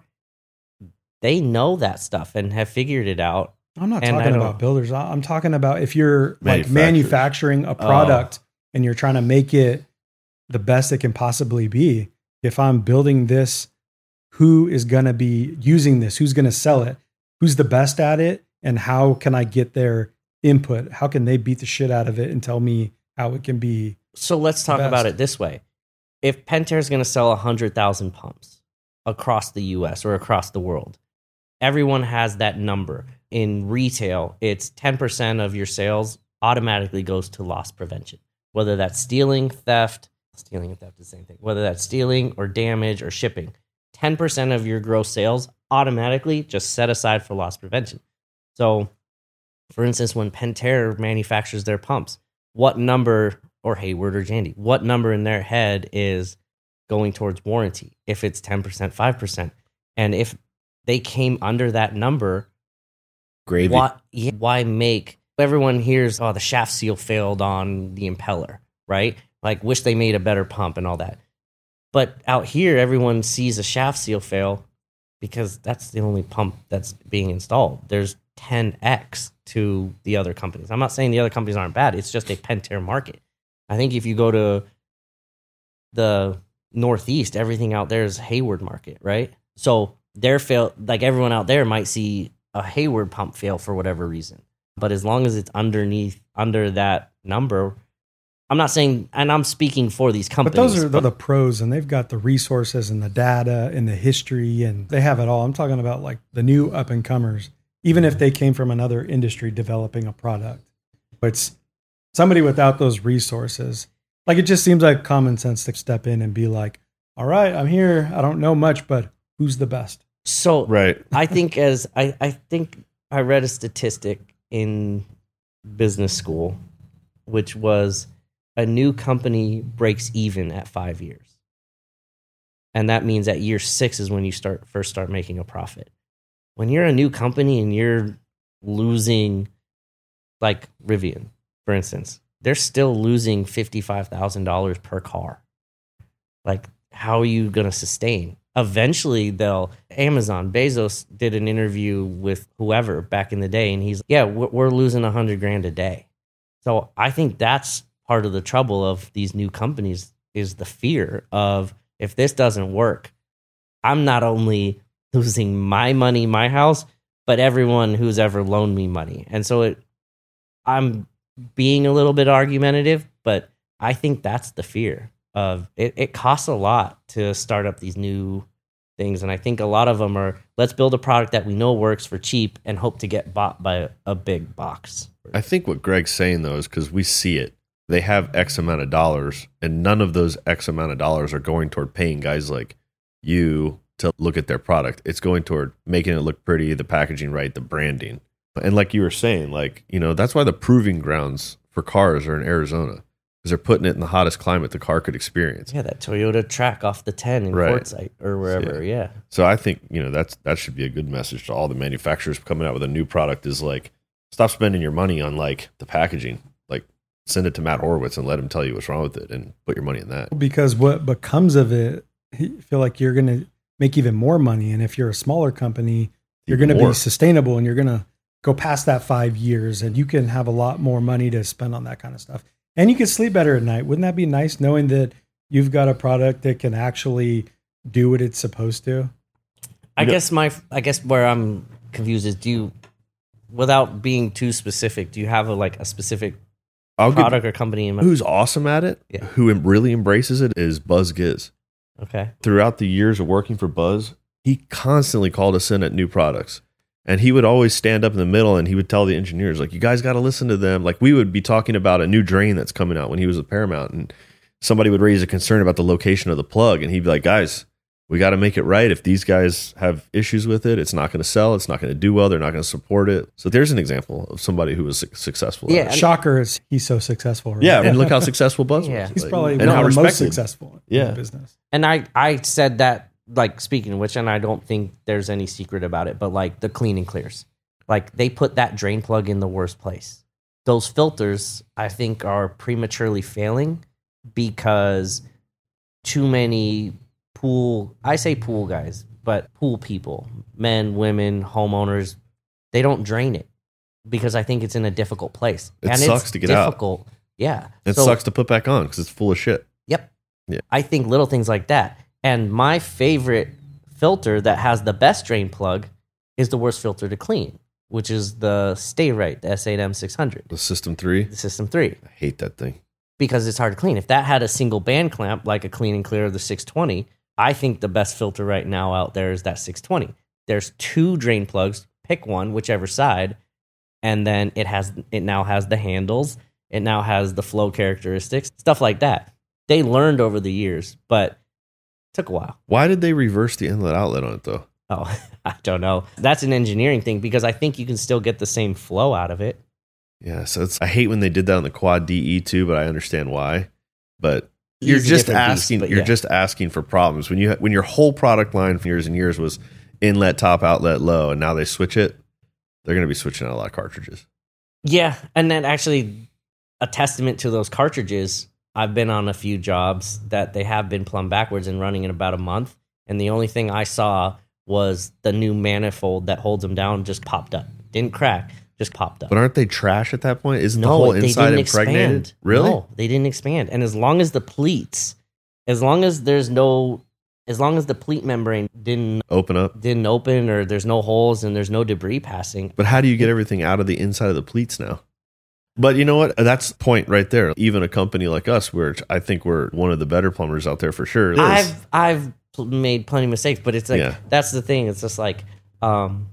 they know that stuff and have figured it out. I'm not And I talking don't- about builders. I- I'm talking about if you're like Manufacturers. manufacturing a product and you're trying to make it the best it can possibly be. If I'm building this, who is going to be using this? Who's going to sell it? Who's the best at it? And how can I get their input? How can they beat the shit out of it and tell me how it can be? So let's talk best. about it this way. If Pentair is going to sell one hundred thousand pumps across the U S or across the world, everyone has that number. In retail, it's ten percent of your sales automatically goes to loss prevention, whether that's stealing, theft, stealing and theft is the same thing, whether that's stealing or damage or shipping. ten percent of your gross sales automatically just set aside for loss prevention. So, for instance, when Pentair manufactures their pumps, what number, or Hayward or Jandy, what number in their head is going towards warranty? If it's ten percent, five percent. And if they came under that number, Gravy. why, yeah, why make, everyone hears, oh, the shaft seal failed on the impeller, right? Like, wish they made a better pump and all that. But out here, everyone sees a shaft seal fail because that's the only pump that's being installed. There's ten x to the other companies. I'm not saying the other companies aren't bad. It's just a Pentair market. I think if you go to the Northeast, everything out there is Hayward market, right? So their fail, like everyone out there might see a Hayward pump fail for whatever reason. But as long as it's underneath, under that number, I'm not saying, and I'm speaking for these But companies. those are the, the pros, and they've got the resources and the data and the history, and they have it all. I'm talking about like the new up and comers, even if they came from another industry developing a product. It's somebody without those resources. Like, it just seems like common sense to step in and be like, all right, I'm here. I don't know much, but who's the best? So Right. I think as I, I think I read a statistic in business school, which was a new company breaks even at five years. And that means at year six is when you start first start making a profit. When you're a new company and you're losing, like Rivian, for instance, they're still losing fifty-five thousand dollars per car. Like, how are you going to sustain? Eventually, they'll, Amazon, Bezos did an interview with whoever back in the day, and he's, yeah, we're we're losing a hundred grand a day. So I think that's part of the trouble of these new companies is the fear of, if this doesn't work, I'm not only losing my money, my house, but everyone who's ever loaned me money. And so it, I'm being a little bit argumentative, but I think that's the fear of it. It costs a lot to start up these new things, and I think a lot of them are, let's build a product that we know works for cheap and hope to get bought by a big box. I think what Greg's saying, though, is because we see it. They have X amount of dollars, and none of those X amount of dollars are going toward paying guys like you to look at their product. It's going toward making it look pretty, the packaging right, the branding. And like you were saying, like, you know, that's why the proving grounds for cars are in Arizona, because they're putting it in the hottest climate the car could experience. Yeah, that Toyota track off the ten in Right. Quartzsite or wherever, Yeah. yeah. So I think, you know, that's that should be a good message to all the manufacturers coming out with a new product is like, stop spending your money on like the packaging. Like, send it to Matt Horowitz and let him tell you what's wrong with it and put your money in that. Because what becomes of it, you feel like you're going to make even more money. And if you're a smaller company, you're going Even to more. be sustainable and you're going to go past that five years and you can have a lot more money to spend on that kind of stuff. And you can sleep better at night. Wouldn't that be nice knowing that you've got a product that can actually do what it's supposed to? I You know- guess my, I guess where I'm confused is, do you, without being too specific, do you have a, like a specific I'll give, product or company in mind? who's awesome at it, Yeah. who em- really embraces it, is Buzz Giz. Okay. Throughout the years of working for Buzz, he constantly called us in at new products. And he would always stand up in the middle and he would tell the engineers, like, you guys got to listen to them. Like, we would be talking about a new drain that's coming out when he was at Paramount, and somebody would raise a concern about the location of the plug. And he'd be like, guys, we got to make it right. If these guys have issues with it, it's not going to sell. It's not going to do well. They're not going to support it. So there's an example of somebody who was su- successful. Yeah, at it. and- Shocker is he's so successful. Right? Yeah. And look how successful Buzz Yeah. was. He's Like, probably and one how of the most respected. successful Yeah. in the business. And I, I said that, like, speaking of which, and I don't think there's any secret about it, but like the clean and clears, like they put that drain plug in the worst place. Those filters, I think, are prematurely failing because too many pool, I say pool guys, but pool people, men, women, homeowners, they don't drain it because I think it's in a difficult place. It and sucks it's to get out. difficult. Yeah. It So- sucks to put back on because it's full of shit. Yep. Yeah. I think little things like that. And my favorite filter that has the best drain plug is the worst filter to clean, which is the Stay Right, the S eight M six hundred, The System three, the System three, I hate that thing. because it's hard to clean. If that had a single band clamp like a Clean and Clear of the six twenty, I think the best filter right now out there is that six twenty. There's two drain plugs, pick one, whichever side, and then it has it now has the handles, it now has the flow characteristics, stuff like that. They learned over the years, but it took a while. Why did they reverse the inlet outlet on it, though? Oh, I don't know. That's an engineering thing because I think you can still get the same flow out of it. Yeah, so it's, I hate when they did that on the Quad D E too, but I understand why. But you're It's a just different beast, asking. but you're yeah. just asking for problems when you ha- when your whole product line for years and years was inlet top, outlet low, and now they switch it. They're going to be switching out a lot of cartridges. Yeah, and then actually a testament to those cartridges, I've been on a few jobs that they have been plumbed backwards and running in about a month, and the only thing I saw was the new manifold that holds them down just popped up. Didn't crack, just popped up. But aren't they trash at that point? Isn't the No, whole they inside didn't impregnated? expand. Really? No, they didn't expand. And as long as the pleats, as long as there's no, as long as the pleat membrane didn't Open up. didn't open or there's no holes and there's no debris passing. But how do you get everything out of the inside of the pleats now? But you know what? That's the point right there. Even a company like us, where I think we're one of the better plumbers out there for sure. is- I've I've pl- made plenty of mistakes, but it's like Yeah. that's the thing. It's just like um,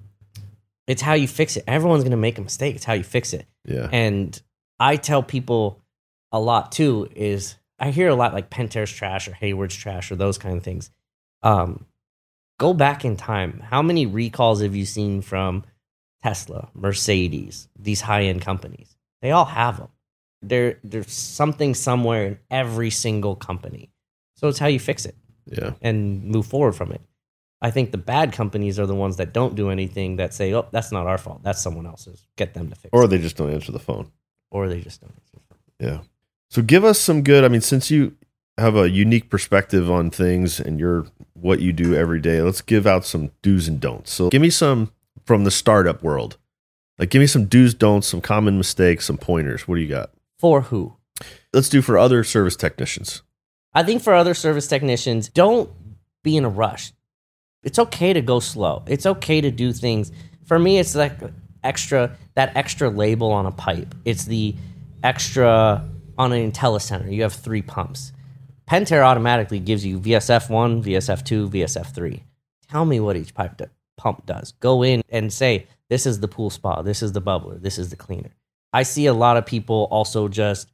it's how you fix it. Everyone's gonna make a mistake. It's how you fix it. yeah. And I tell people a lot too is I hear a lot like Pentair's trash or Hayward's trash or those kind of things. Um, go back in time. How many recalls have you seen from Tesla, Mercedes, these high end companies? They all have them. There, there's something somewhere in every single company. So it's how you fix it Yeah. and move forward from it. I think the bad companies are the ones that don't do anything, that say, "Oh, that's not our fault. That's someone else's. Get them to fix Or it." they just don't answer the phone. Or they just don't. Yeah. So give us some good, I mean, since you have a unique perspective on things and you're what you do every day, let's give out some do's and don'ts. So give me some from the startup world. Like give me some do's, don'ts, some common mistakes, some pointers. What do you got? For who? Let's do for other service technicians. I think for other service technicians, don't be in a rush. It's okay to go slow. It's okay to do things. For me, it's like extra that extra label on a pipe. It's the extra on an IntelliCenter. You have three pumps. Pentair automatically gives you V S F one, V S F two, V S F three. Tell me what each pipe do, pump does. Go in and say, this is the pool spa, this is the bubbler, this is the cleaner. I see a lot of people also just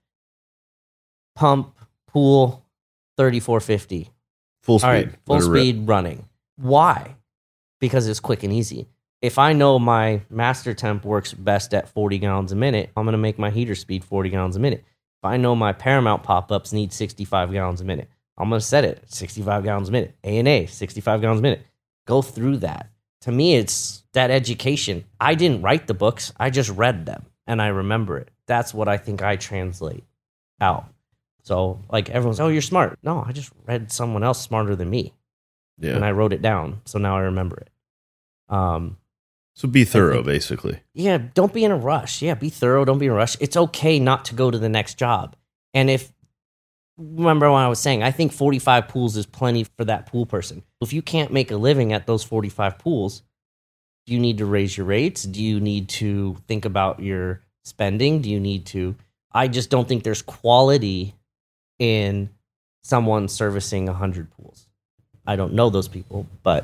pump, pool, thirty-four fifty. Full speed. All right, full speed running. Why? Because it's quick and easy. If I know my master temp works best at forty gallons a minute, I'm going to make my heater speed forty gallons a minute. If I know my Paramount pop-ups need sixty-five gallons a minute, I'm going to set it at sixty-five gallons a minute. A and A, sixty-five gallons a minute. Go through that. To me, it's that education. I didn't write the books. I just read them, and I remember it. That's what I think I translate out. So, like, everyone's, oh, you're smart. No, I just read someone else smarter than me. Yeah. And I wrote it down, so now I remember it. Um, so be thorough, think, basically. Yeah, don't be in a rush. Yeah, be thorough. Don't be in a rush. It's okay not to go to the next job. And if, remember when I was saying, I think forty-five pools is plenty for that pool person. If you can't make a living at those forty-five pools, do you need to raise your rates? Do you need to think about your spending? Do you need to, I just don't think there's quality in someone servicing one hundred pools. I don't know those people, but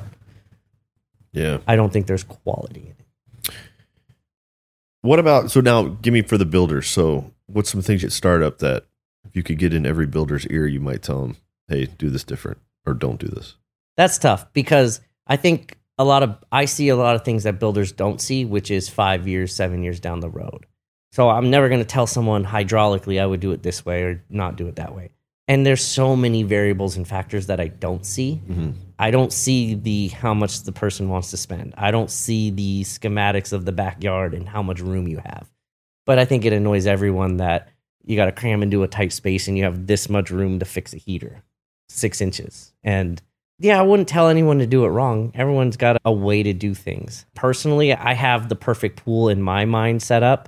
yeah, I don't think there's quality in it. What about, so now give me for the builders. So what's some things at startup that if you could get in every builder's ear, you might tell them, hey, do this different or don't do this? That's tough because I think a lot of, I see a lot of things that builders don't see, which is five years, seven years down the road. So I'm never going to tell someone hydraulically, I would do it this way or not do it that way. And there's so many variables and factors that I don't see. Mm-hmm. I don't see the how much the person wants to spend. I don't see the schematics of the backyard and how much room you have. But I think it annoys everyone that you got to cram into a tight space and you have this much room to fix a heater, six inches. And yeah, I wouldn't tell anyone to do it wrong. Everyone's got a way to do things. Personally, I have the perfect pool in my mind set up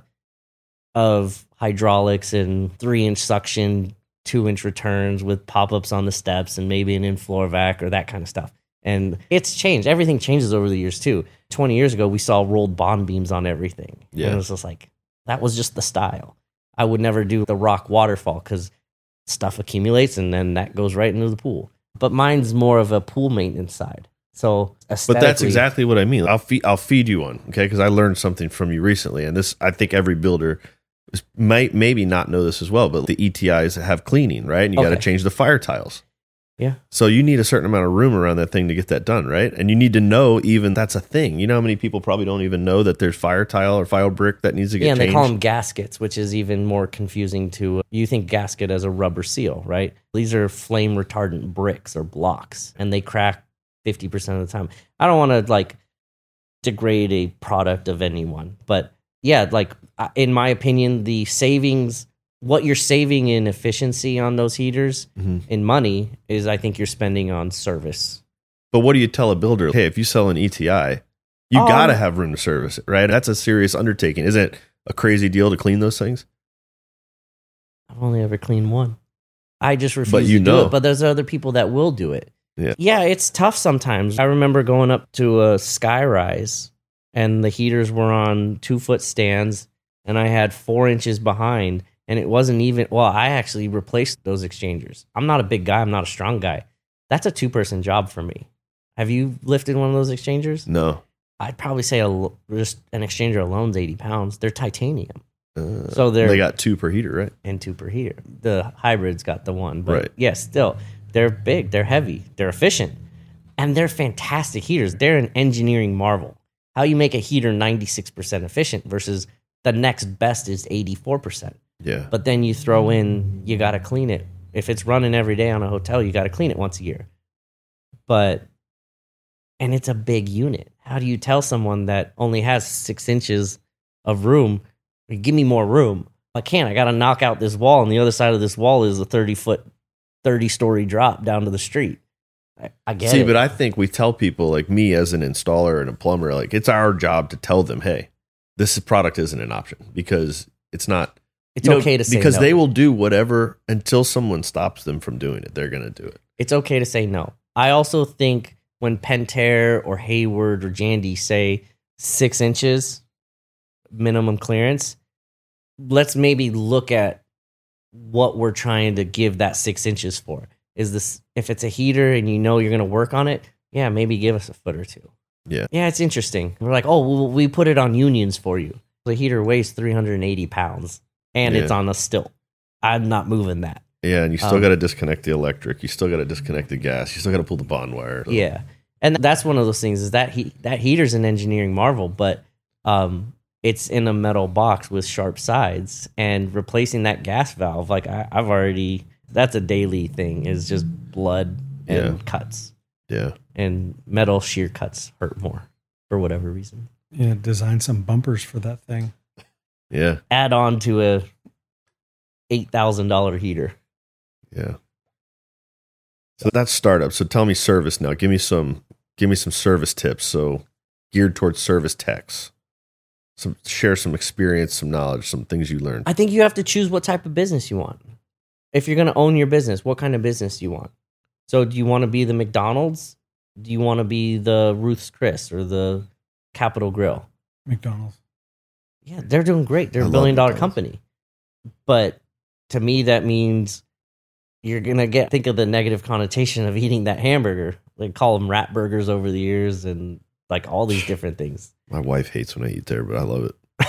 of hydraulics and three-inch suction, two-inch returns with pop-ups on the steps and maybe an in-floor vac or that kind of stuff. And it's changed. Everything changes over the years, too. twenty years ago, we saw rolled bond beams on everything. Yeah. And it was just like, that was just the style. I would never do the rock waterfall because stuff accumulates and then that goes right into the pool. But mine's more of a pool maintenance side. So but that's exactly what I mean. I'll feed, I'll feed you one, okay? Because I learned something from you recently. And this, I think every builder might maybe not know this as well, but the E T Is have cleaning, right? And you Okay. got to change the fire tiles. Yeah. So you need a certain amount of room around that thing to get that done, right? And you need to know even that's a thing. You know how many people probably don't even know that there's fire tile or file brick that needs to get yeah, and changed? they call them gaskets, which is even more confusing to, you think gasket as a rubber seal, right? These are flame retardant bricks or blocks, and they crack fifty percent of the time. I don't want to like degrade a product of anyone, but yeah, like in my opinion, the savings, what you're saving in efficiency on those heaters Mm-hmm. in money is I think you're spending on service. But what do you tell a builder? Hey, if you sell an E T I, you Oh, got to I'm- have room to service it, right? That's a serious undertaking. Isn't it a crazy deal to clean those things? I've only ever cleaned one. I just refuse But you to know. do it. But there's other people that will do it. Yeah. Yeah, it's tough sometimes. I remember going up to a skyrise and the heaters were on two foot stands and I had four inches behind and it wasn't even, well, I actually replaced those exchangers. I'm not a big guy. I'm not a strong guy. That's a two person job for me. Have you lifted one of those exchangers? No. I'd probably say a, just an exchanger alone's eighty pounds. They're titanium. Uh, So they're they got two per heater, right? and two per heater. The hybrid's got the one, but Right. yes, still they're big, they're heavy, they're efficient, and they're fantastic heaters. They're an engineering marvel. How you make a heater ninety-six percent efficient versus the next best is eighty-four percent. Yeah. But then you throw in, you got to clean it. If it's running every day on a hotel, you got to clean it once a year. But, and it's a big unit. How do you tell someone that only has six inches of room, give me more room? I can't. I got to knock out this wall, and the other side of this wall is a thirty foot, thirty story drop down to the street. I, I get See, it. but I think we tell people, like me as an installer and a plumber, like it's our job to tell them, hey, this product isn't an option because it's not. It's you know, okay to say because no. they will do whatever until someone stops them from doing it. They're going to do it. It's okay to say no. I also think when Pentair or Hayward or Jandy say six inches, minimum clearance, let's maybe look at what we're trying to give that six inches for. Is this, if it's a heater and you know you're going to work on it, yeah, maybe give us a foot or two. Yeah. Yeah, it's interesting. We're like, oh, well, we put it on unions for you. The heater weighs three hundred eighty pounds and Yeah. it's on a stilt. I'm not moving that. Yeah, and you still Um, got to disconnect the electric. You still got to disconnect the gas. You still got to pull the bond wire. Yeah. And that's one of those things is that he, that heater's an engineering marvel, but um, it's in a metal box with sharp sides, and replacing that gas valve, like I, I've already, that's a daily thing, is just blood and Yeah. cuts. Yeah. And metal shear cuts hurt more for whatever reason. Yeah, design some bumpers for that thing. Yeah. Add on to a eight thousand dollars heater. Yeah. So that's startup. So tell me service now. Give me some give me some service tips. So geared towards service techs. Some share some experience, some knowledge, some things you learned. I think you have to choose what type of business you want. If you're going to own your business, what kind of business do you want? So do you want to be the McDonald's? Do you want to be the Ruth's Chris or the Capitol Grill? McDonald's. Yeah, they're doing great. They're I a love billion dollar McDonald's. company. But to me, that means you're going to get, think of the negative connotation of eating that hamburger. They call them rat burgers over the years and like all these different things. My wife hates when I eat there, but I love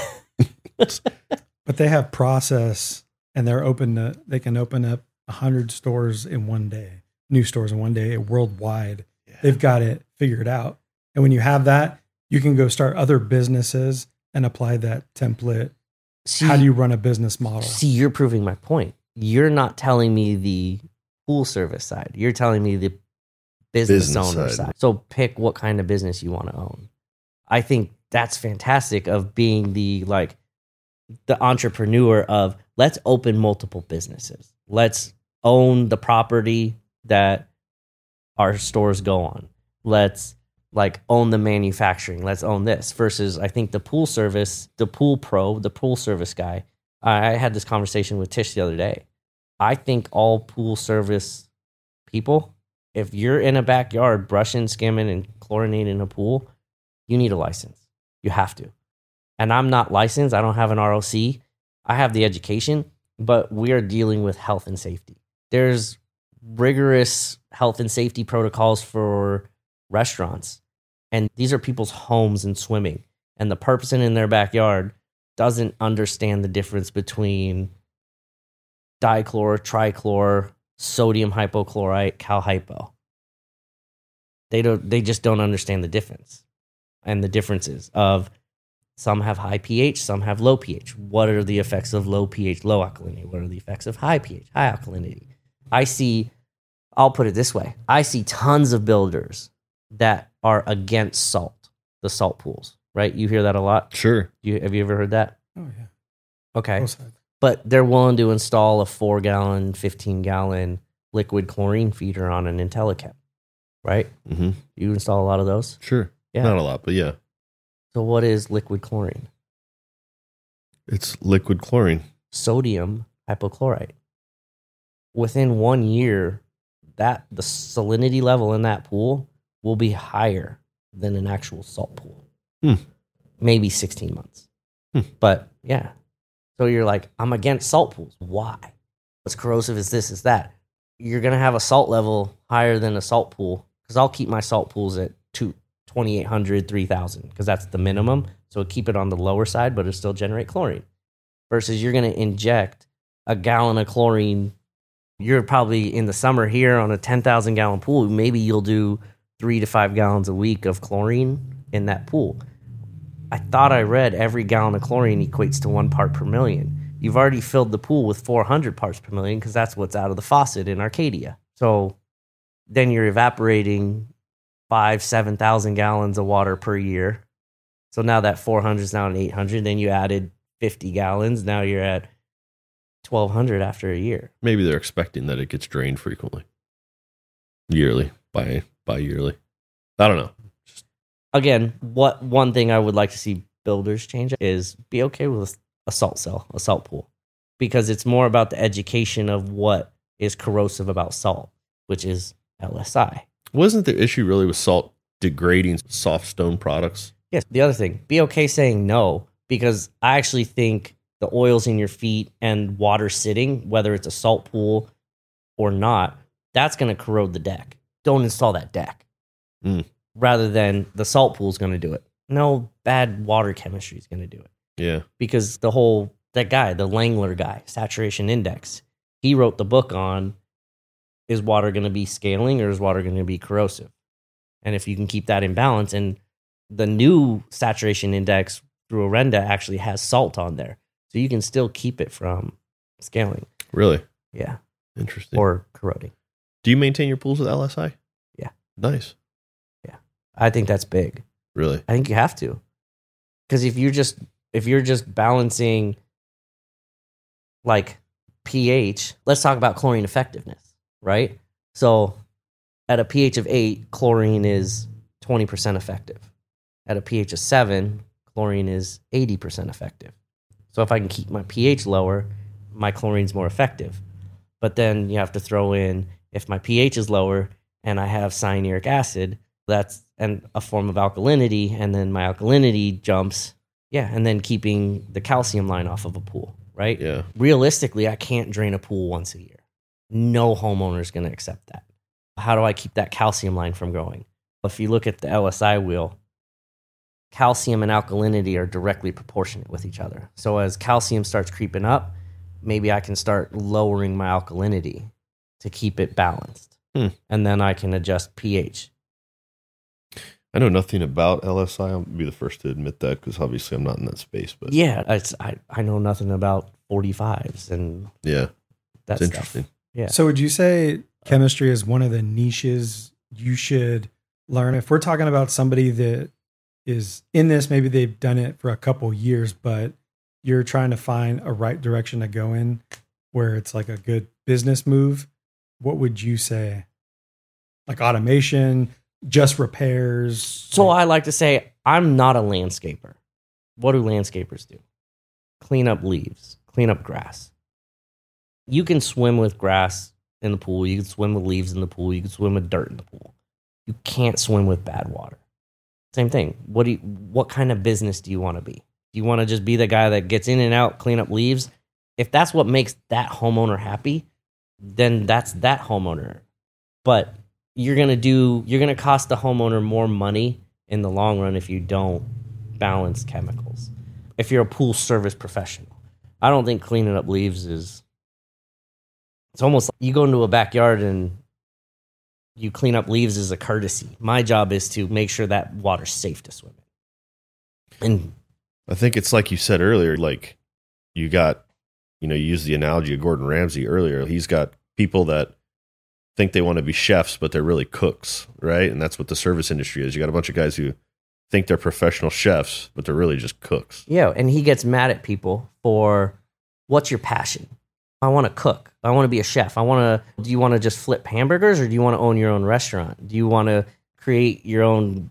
it. But they have process, and they're open to, they can open up one hundred stores in one day, new stores in one day worldwide. Yeah. They've got it figured out. And when you have that, you can go start other businesses and apply that template. See, How do you run a business model? See, you're proving my point. You're not telling me the pool service side. You're telling me the business, Business owner side. side. So pick what kind of business you want to own. I think that's fantastic of being the like the entrepreneur of let's open multiple businesses. Let's own the property that our stores go on. Let's like own the manufacturing. Let's own this versus I think the pool service, the pool pro, the pool service guy. I had this conversation with Tish the other day. I think all pool service people, if you're in a backyard brushing, skimming, and chlorinating a pool, you need a license. You have to. And I'm not licensed. I don't have an R O C. I have the education, but we are dealing with health and safety. There's rigorous health and safety protocols for restaurants. And these are people's homes and swimming. And the person in their backyard doesn't understand the difference between dichlor, trichlor, sodium hypochlorite, cal hypo. They don't they just don't understand the difference and the differences of some have high pH, some have low pH. What are the effects of low pH, low alkalinity? What are the effects of high pH, high alkalinity? I see, I'll put it this way. I see tons of builders that are against salt, the salt pools, right? You hear that a lot. Sure. You, have you ever heard that? Oh, yeah. Okay. Both sides. But they're willing to install a four gallon, fifteen gallon liquid chlorine feeder on an IntelliChem, right? Mm-hmm. You install a lot of those? Sure. Yeah. Not a lot, but yeah. So what is liquid chlorine? It's liquid chlorine. Sodium hypochlorite. Within one year, that the salinity level in that pool will be higher than an actual salt pool. Hmm. Maybe sixteen months. Hmm. But yeah. So you're like, I'm against salt pools. Why? What's corrosive is this, is that. You're going to have a salt level higher than a salt pool because I'll keep my salt pools at two, twenty-eight hundred, three thousand because that's the minimum. So keep it on the lower side, but it'll still generate chlorine. Versus you're going to inject a gallon of chlorine. You're probably in the summer here on a ten thousand gallon pool. Maybe you'll do three to five gallons a week of chlorine in that pool. I thought I read every gallon of chlorine equates to one part per million. You've already filled the pool with four hundred parts per million because that's what's out of the faucet in Arcadia. So then you're evaporating five, seven thousand gallons of water per year. So now that four hundred is now an eight hundred. Then you added fifty gallons. Now you're at twelve hundred after a year. Maybe they're expecting that it gets drained frequently. Yearly, by by yearly. I don't know. Again, what one thing I would like to see builders change is be okay with a salt cell, a salt pool, because it's more about the education of what is corrosive about salt, which is L S I. Wasn't the issue really with salt degrading soft stone products? Yes. The other thing, be okay saying no, because I actually think the oils in your feet and water sitting, whether it's a salt pool or not, that's going to corrode the deck. Don't install that deck. Mm. Rather than the salt pool is going to do it. No bad water chemistry is going to do it. Yeah. Because the whole, that guy, the Langler guy, saturation index, he wrote the book on, is water going to be scaling or is water going to be corrosive? And if you can keep that in balance, and the new saturation index through Orenda actually has salt on there. So you can still keep it from scaling. Really? Yeah. Interesting. Or corroding. Do you maintain your pools with L S I? Yeah. Nice. Yeah. I think that's big. Really? I think you have to. Because if you're just if you're just balancing like pH, let's talk about chlorine effectiveness, right? So at a pH of eight, chlorine is twenty percent effective. At a pH of seven, chlorine is eighty percent effective. So if I can keep my pH lower, my chlorine's more effective. But then you have to throw in, if my pH is lower and I have cyanuric acid, that's and a form of alkalinity, and then my alkalinity jumps, yeah, and then keeping the calcium line off of a pool, right? Yeah. Realistically, I can't drain a pool once a year. No homeowner is going to accept that. How do I keep that calcium line from growing? If you look at the L S I wheel, calcium and alkalinity are directly proportionate with each other. So as calcium starts creeping up, maybe I can start lowering my alkalinity to keep it balanced. Hmm. And then I can adjust pH. I know nothing about L S I. I'll be the first to admit that because obviously I'm not in that space. But Yeah, it's, I, I know nothing about forty-fives and yeah, that it's stuff. interesting. Yeah. So would you say chemistry is one of the niches you should learn? If we're talking about somebody that is in this, maybe they've done it for a couple years, but you're trying to find a right direction to go in where it's like a good business move, what would you say? Like automation, just repairs? So I like to say I'm not a landscaper. What do landscapers do? Clean up leaves, clean up grass. You can swim with grass in the pool. You can swim with leaves in the pool. You can swim with dirt in the pool. You can't swim with bad water. Same thing. What do you, what kind of business do you want to be? Do you want to just be the guy that gets in and out, clean up leaves? If that's what makes that homeowner happy, then that's that homeowner. But you're going to do, you're going to cost the homeowner more money in the long run if you don't balance chemicals. If you're a pool service professional, I don't think cleaning up leaves is, it's almost like you go into a backyard and you clean up leaves as a courtesy. My job is to make sure that water's safe to swim in. And I think it's like you said earlier, like you got, you know, you used the analogy of Gordon Ramsay earlier. He's got people that think they want to be chefs, but they're really cooks, right? And that's what the service industry is. You got a bunch of guys who think they're professional chefs, but they're really just cooks. yeah, and he gets mad at people for, what's your passion? I want to cook. I want to be a chef. I want to, do you want to just flip hamburgers or do you want to own your own restaurant? Do you want to create your own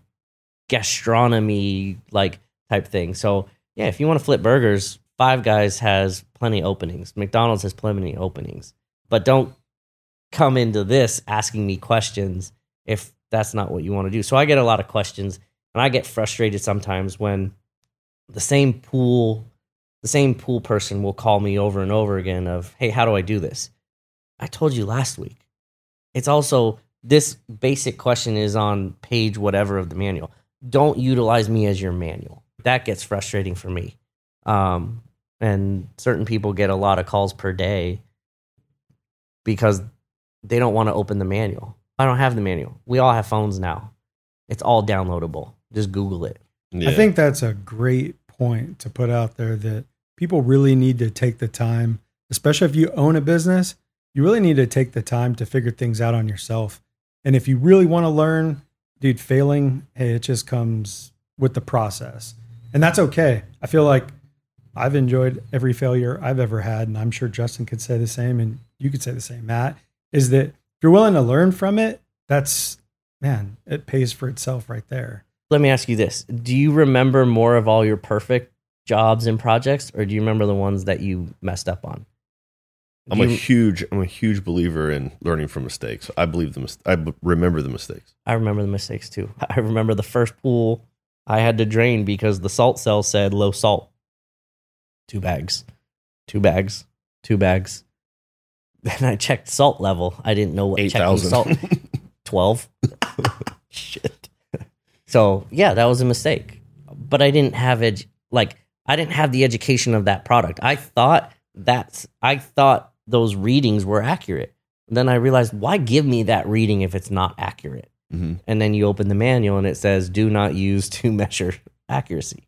gastronomy like type thing? So yeah, if you want to flip burgers, Five Guys has plenty of openings. McDonald's has plenty of openings. But don't come into this asking me questions if that's not what you want to do. So I get a lot of questions, and I get frustrated sometimes when the same pool, the same pool person will call me over and over again of, hey, how do I do this? I told you last week. It's also, this basic question is on page whatever of the manual. Don't utilize me as your manual. That gets frustrating for me. Um, and certain people get a lot of calls per day because they don't want to open the manual. I don't have the manual. We all have phones now. It's all downloadable. Just Google it. Yeah. I think that's a great point to put out there, that people really need to take the time, especially if you own a business, you really need to take the time to figure things out on yourself. And if you really want to learn, dude, failing, hey, it just comes with the process. And that's okay. I feel like I've enjoyed every failure I've ever had. And I'm sure Justin could say the same. And you could say the same, Matt, is that if you're willing to learn from it, that's, man, it pays for itself right there. Let me ask you this. Do you remember more of all your perfect jobs and projects, or do you remember the ones that you messed up on? I'm Do a you- huge, I'm a huge believer in learning from mistakes. I believe the mis- I b- remember the mistakes. I remember the mistakes too. I remember the first pool I had to drain because the salt cell said low salt. two bags, two bags, two bags. Then I checked salt level. I didn't know what eight checking thousand. salt. twelve. Shit. So yeah, that was a mistake. But I didn't have it. Like I didn't have the education of that product. I thought that's. I thought those readings were accurate. Then I realized, why give me that reading if it's not accurate? Mm-hmm. And then you open the manual and it says, "Do not use to measure accuracy."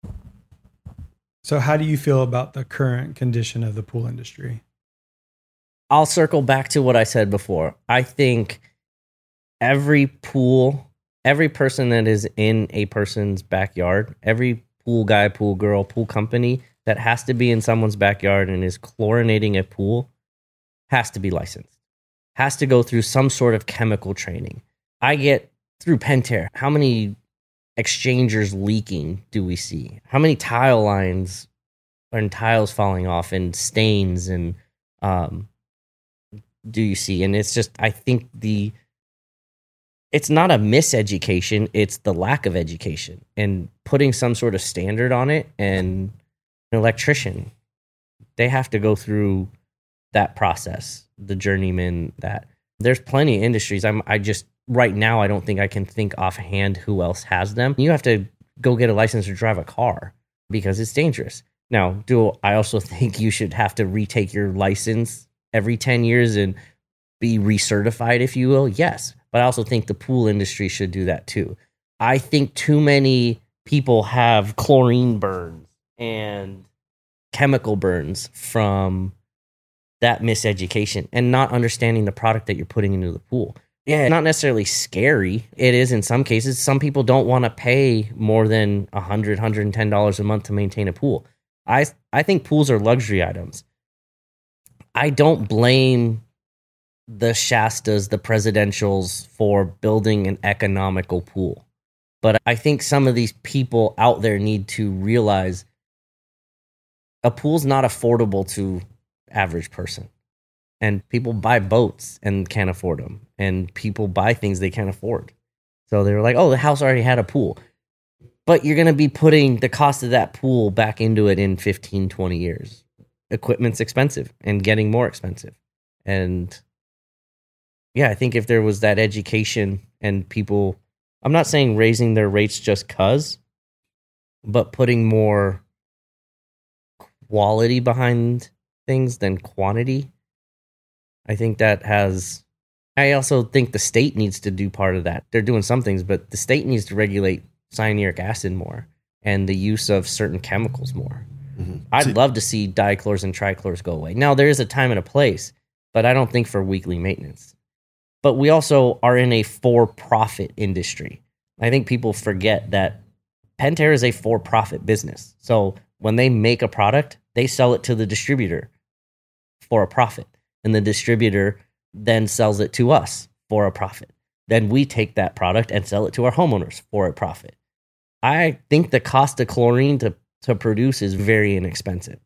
So, how do you feel about the current condition of the pool industry? I'll circle back to what I said before. I think every pool, every person that is in a person's backyard, every pool guy, pool girl, pool company that has to be in someone's backyard and is chlorinating a pool has to be licensed, has to go through some sort of chemical training. I get through Pentair, how many exchangers leaking do we see? How many tile lines and tiles falling off and stains and um, do you see? And it's just, I think the, it's not a miseducation, it's the lack of education and putting some sort of standard on it. And an electrician, they have to go through that process, the journeyman, that there's plenty of industries. I'm, I just, right now, I don't think I can think offhand who else has them. You have to go get a license to drive a car because it's dangerous. Now, do I also think you should have to retake your license every ten years and be recertified, if you will? Yes. But I also think the pool industry should do that too. I think too many people have chlorine burns and chemical burns from that miseducation and not understanding the product that you're putting into the pool. Yeah, not necessarily scary. It is in some cases. Some people don't want to pay more than one hundred dollars, one hundred ten dollars a month to maintain a pool. I I think pools are luxury items. I don't blame the Shastas, the Presidentials for building an economical pool. But I think some of these people out there need to realize a pool's not affordable to average person. And people buy boats and can't afford them. And people buy things they can't afford. So they're like, oh, the house already had a pool. But you're going to be putting the cost of that pool back into it in fifteen, twenty years. Equipment's expensive and getting more expensive. And yeah, I think if there was that education and people, I'm not saying raising their rates just cuz, but putting more quality behind things than quantity. I think that has, I also think the state needs to do part of that. They're doing some things, but the state needs to regulate cyanuric acid more and the use of certain chemicals more. Mm-hmm. I'd see, love to see dichlors and trichlors go away. Now, there is a time and a place, but I don't think for weekly maintenance. But we also are in a for-profit industry. I think people forget that Pentair is a for-profit business. So when they make a product, they sell it to the distributor for a profit. And the distributor then sells it to us for a profit. Then we take that product and sell it to our homeowners for a profit. I think the cost of chlorine to, to produce is very inexpensive.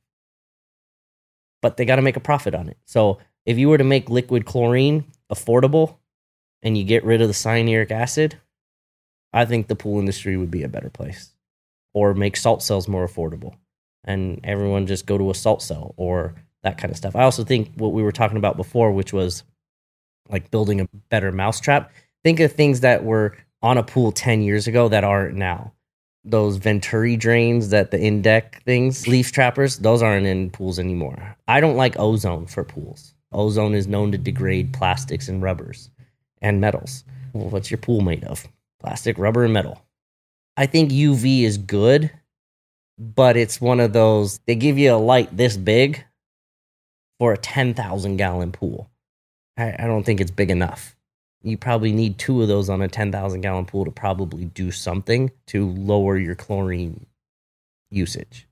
But they got to make a profit on it. So if you were to make liquid chlorine affordable and you get rid of the cyanuric acid, I think the pool industry would be a better place. Or make salt cells more affordable. And everyone just go to a salt cell or that kind of stuff. I also think what we were talking about before, which was like building a better mousetrap. Think of things that were on a pool ten years ago that aren't now. Those Venturi drains, that the in-deck things, leaf trappers, those aren't in pools anymore. I don't like ozone for pools. Ozone is known to degrade plastics and rubbers and metals. Well, what's your pool made of? Plastic, rubber, and metal. I think U V is good, but it's one of those, they give you a light this big for a ten thousand gallon pool. I, I don't think it's big enough. You probably need two of those on a ten thousand gallon pool to probably do something to lower your chlorine usage.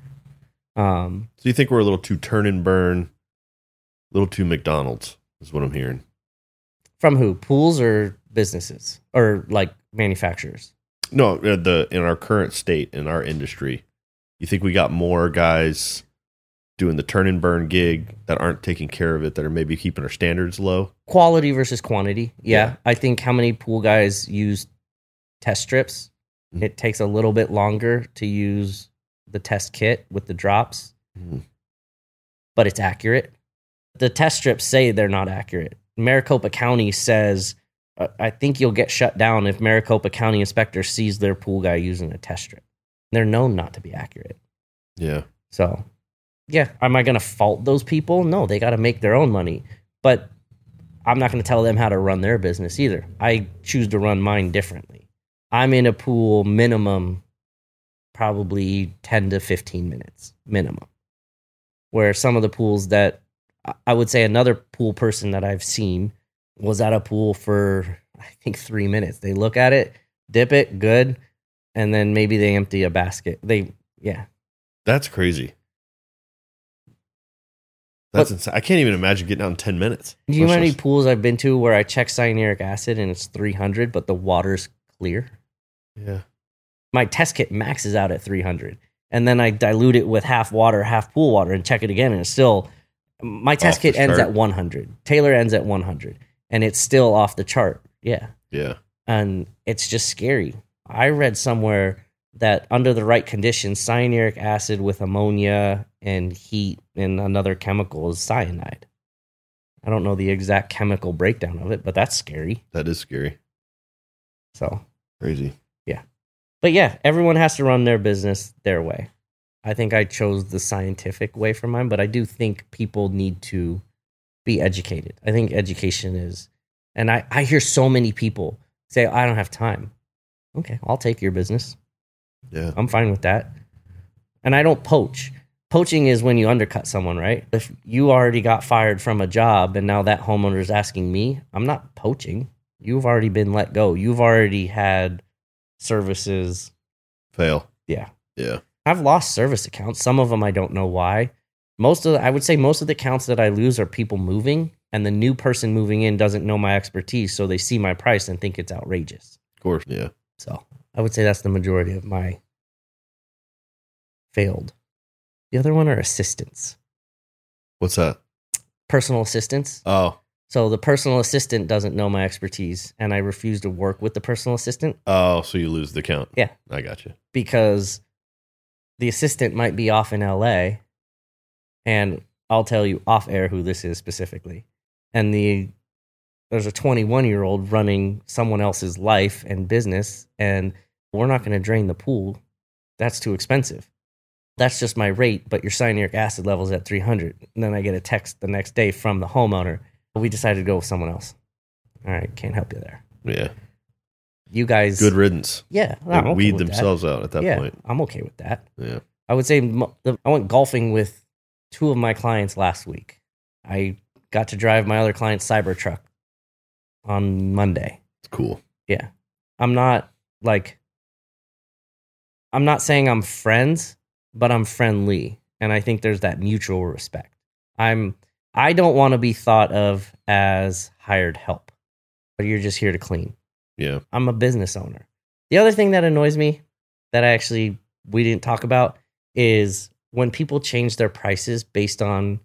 Um, so you think we're a little too turn and burn, a little too McDonald's is what I'm hearing. From who? Pools or businesses? Or like manufacturers? No, the in our current state, in our industry, you think we got more guys doing the turn and burn gig that aren't taking care of it, that are maybe keeping our standards low? Quality versus quantity. Yeah. Yeah. I think how many pool guys use test strips? Mm-hmm. It takes a little bit longer to use the test kit with the drops, Mhm. but it's accurate. The test strips say they're not accurate. Maricopa County says, uh, I think you'll get shut down if Maricopa County inspector sees their pool guy using a test strip. They're known not to be accurate. Yeah. So, yeah, am I going to fault those people? No, they got to make their own money. But I'm not going to tell them how to run their business either. I choose to run mine differently. I'm in a pool minimum, probably ten to fifteen minutes minimum. Where some of the pools that I would say another pool person that I've seen was at a pool for, I think, three minutes. They look at it, dip it, good, and then maybe they empty a basket. They, yeah. That's crazy. That's But- insane. I can't even imagine getting out in ten minutes. Do you know how many Let's just- pools I've been to where I check cyanuric acid and it's three hundred, but the water's clear? Yeah. My test kit maxes out at three hundred. And then I dilute it with half water, half pool water and check it again. And it's still, my test Off the kit ends chart. at one hundred. Taylor ends at one hundred. And it's still off the chart. Yeah. Yeah. And it's just scary. I read somewhere that under the right conditions, cyanuric acid with ammonia and heat and another chemical is cyanide. I don't know the exact chemical breakdown of it, but that's scary. That is scary. So, Crazy. but yeah, everyone has to run their business their way. I think I chose the scientific way for mine, but I do think people need to be educated. I think education is, and I, I hear so many people say, I don't have time. Okay, I'll take your business. Yeah. I'm fine with that. And I don't poach. Poaching is when you undercut someone, right? If you already got fired from a job and now that homeowner is asking me, I'm not poaching. You've already been let go. You've already had services. Fail. Yeah. Yeah. I've lost service accounts. Some of them I don't know why. Most of the, I would say most of the accounts that I lose are people moving, and the new person moving in doesn't know my expertise, so they see my price and think it's outrageous. Of course. Yeah. So I would say that's the majority of my failed. The other one are assistants, What's that? personal assistants. Oh. So the personal assistant doesn't know my expertise, and I refuse to work with the personal assistant Oh, so you lose the count. Yeah. I got you. because the assistant might be off in L A, and I'll tell you off air who this is specifically. And the there's a twenty-one year old running someone else's life and business, and we're not going to drain the pool. That's too expensive. That's just my rate, but your cyanuric acid level is at three hundred. And then I get a text the next day from the homeowner. We decided to go with someone else. All right, can't help you there. Yeah. You guys, Good riddance. yeah, They I'm okay weed with that. themselves out at that yeah, point. I'm okay with that. Yeah. I would say mo- the- I went golfing with two of my clients last week. I got to drive my other client's Cybertruck on Monday. It's cool. Yeah. I'm not like, I'm not saying I'm friends, but I'm friendly. And I think there's that mutual respect. I'm, I don't want to be thought of as hired help, but you're just here to clean. Yeah. I'm a business owner. The other thing that annoys me that I actually, we didn't talk about is when people change their prices based on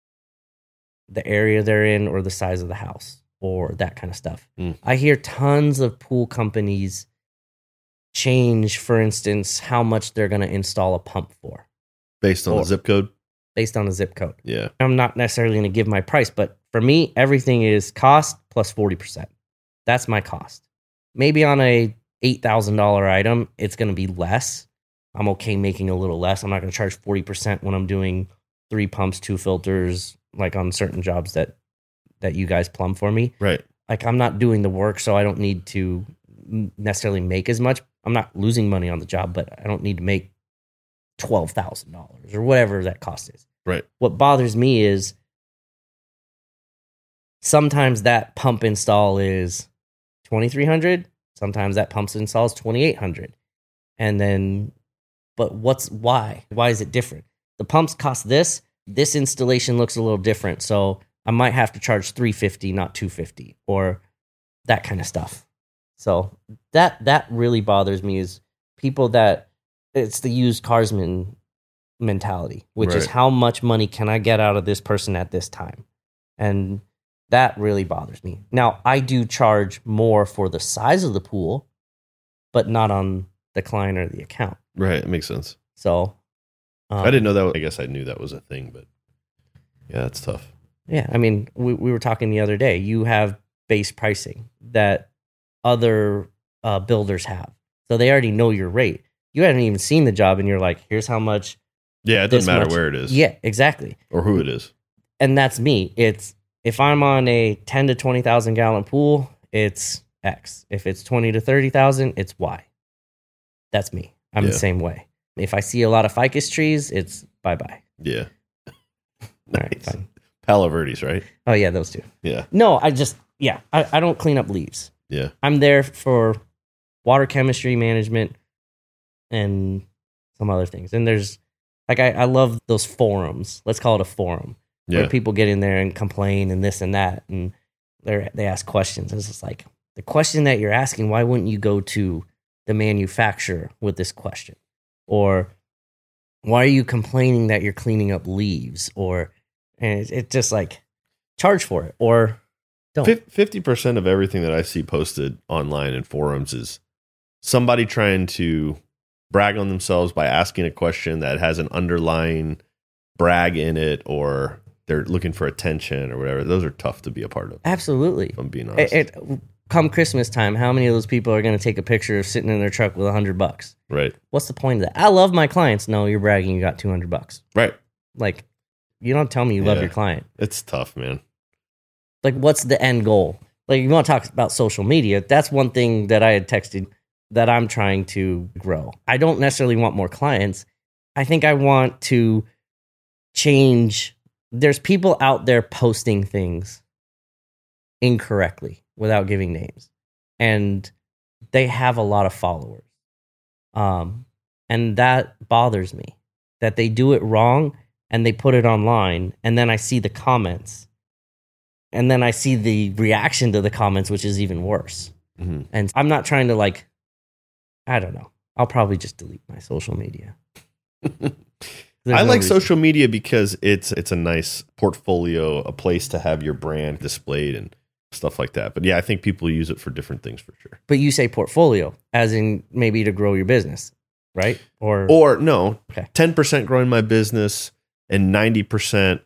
the area they're in or the size of the house or that kind of stuff. Mm. I hear tons of pool companies change, for instance, how much they're going to install a pump for Based on Or- the zip code. based on a zip code. Yeah. I'm not necessarily going to give my price, but for me, everything is cost plus forty percent. That's my cost. Maybe on a eight thousand dollars item, it's going to be less. I'm okay making a little less. I'm not going to charge forty percent when I'm doing three pumps, two filters, like on certain jobs that that you guys plumb for me. Right. Like I'm not doing the work, so I don't need to necessarily make as much. I'm not losing money on the job, but I don't need to make twelve thousand dollars or whatever that cost is. Right. What bothers me is sometimes that pump install is twenty-three hundred. Sometimes that pump install is twenty-eight hundred. And then, but what's, why? Why is it different? The pumps cost this. This installation looks a little different. So I might have to charge three hundred fifty dollars, not two hundred fifty dollars, or that kind of stuff. So that, that really bothers me is people that, it's the used carsman mentality, which is Right. how much money can I get out of this person at this time? And that really bothers me. Now, I do charge more for the size of the pool, but not on the client or the account. Right. It makes sense. So Um, I didn't know that. Was, I guess I knew that was a thing, but yeah, that's tough. Yeah, I mean, we, we were talking the other day. You have base pricing that other uh, builders have. So they already know your rate. You haven't even seen the job, and you're like, here's how much. Yeah, it this doesn't matter much. where it is. Yeah, exactly. Or who it is. And that's me. It's if I'm on a ten to twenty thousand gallon pool, it's X. If it's twenty to thirty thousand, it's Y. That's me. I'm Yeah. the same way. If I see a lot of ficus trees, it's bye bye. Yeah. All right, Nice. fine. Palo Verdes, right? Oh yeah, those two. Yeah. No, I just yeah, I, I don't clean up leaves. Yeah. I'm there for water chemistry management and some other things. And there's like I, I love those forums. Let's call it a forum. Yeah. Where people get in there and complain and this and that, and they they ask questions. It's just like the question that you're asking. Why wouldn't you go to the manufacturer with this question? Or why are you complaining that you're cleaning up leaves? Or and it's it just like charge for it or don't. fifty percent of everything that I see posted online in forums is somebody trying to brag on themselves by asking a question that has an underlying brag in it, or they're looking for attention or whatever. Those are tough to be a part of, Absolutely. if I'm being honest. It, it, come Christmas time, how many of those people are going to take a picture of sitting in their truck with a hundred bucks? Right. What's the point of that? I love my clients. No, you're bragging you got two hundred bucks. Right. Like, you don't tell me you love Yeah. your client. It's tough, man. Like, what's the end goal? Like, you want to talk about social media. That's one thing that I had texted that I'm trying to grow. I don't necessarily want more clients. I think I want to change. There's people out there posting things incorrectly without giving names, and they have a lot of followers. Um, and that bothers me that they do it wrong and they put it online, and then I see the comments, and then I see the reaction to the comments, which is even worse. Mm-hmm. And I'm not trying to like, I don't know. I'll probably just delete my social media. There's I no like reason. social media because it's it's a nice portfolio, a place to have your brand displayed and stuff like that. But yeah, I think people use it for different things for sure. But you say portfolio, as in maybe to grow your business, right? Or, Or no, Okay. ten percent growing my business and ninety percent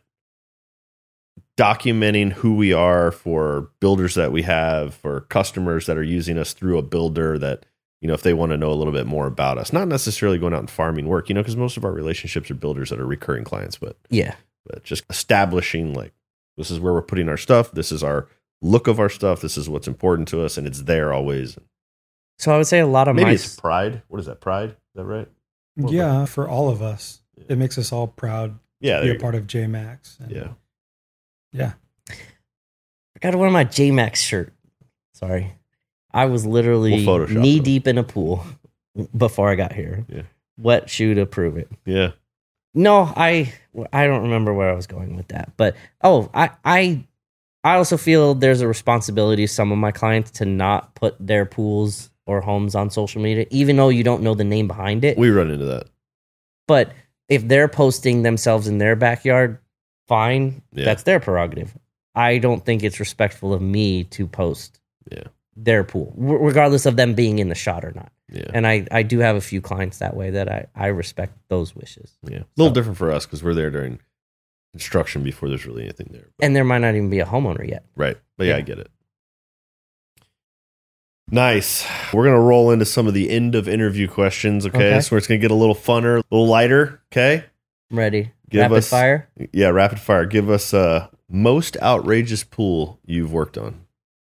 documenting who we are for builders that we have, for customers that are using us through a builder that, you know, if they want to know a little bit more about us, not necessarily going out and farming work, you know, because most of our relationships are builders that are recurring clients, but, yeah. but just establishing like, this is where we're putting our stuff. This is our look of our stuff. This is what's important to us. And it's there always. So I would say a lot of Maybe my it's pride. What is that? Pride? Is that right? What Yeah, for all of us, Yeah. it makes us all proud Yeah. to there be you a go. part of J Max. And Yeah. yeah. I got to wear my J Max shirt. Sorry. I was literally We'll Photoshop knee it. deep in a pool before I got here. Yeah. Wet shoe to prove it. Yeah. No, I I don't remember where I was going with that. But oh, I I I also feel there's a responsibility of some of my clients to not put their pools or homes on social media, even though you don't know the name behind it. We run into that. But if they're posting themselves in their backyard, fine. Yeah. That's their prerogative. I don't think it's respectful of me to post Yeah. their pool, r- regardless of them being in the shot or not. Yeah. And I, I do have a few clients that way that I, I respect those wishes. Yeah. A little So- different for us because we're there during construction before there's really anything there. And there might not even be a homeowner yet. Right. But yeah, Yeah. I get it. Nice. We're going to roll into some of the end of interview questions. Okay. Okay. So it's going to get a little funner, a little lighter. Okay. I'm ready. Give Rapid us- fire. Yeah. Rapid fire. Give us uh most outrageous pool you've worked on.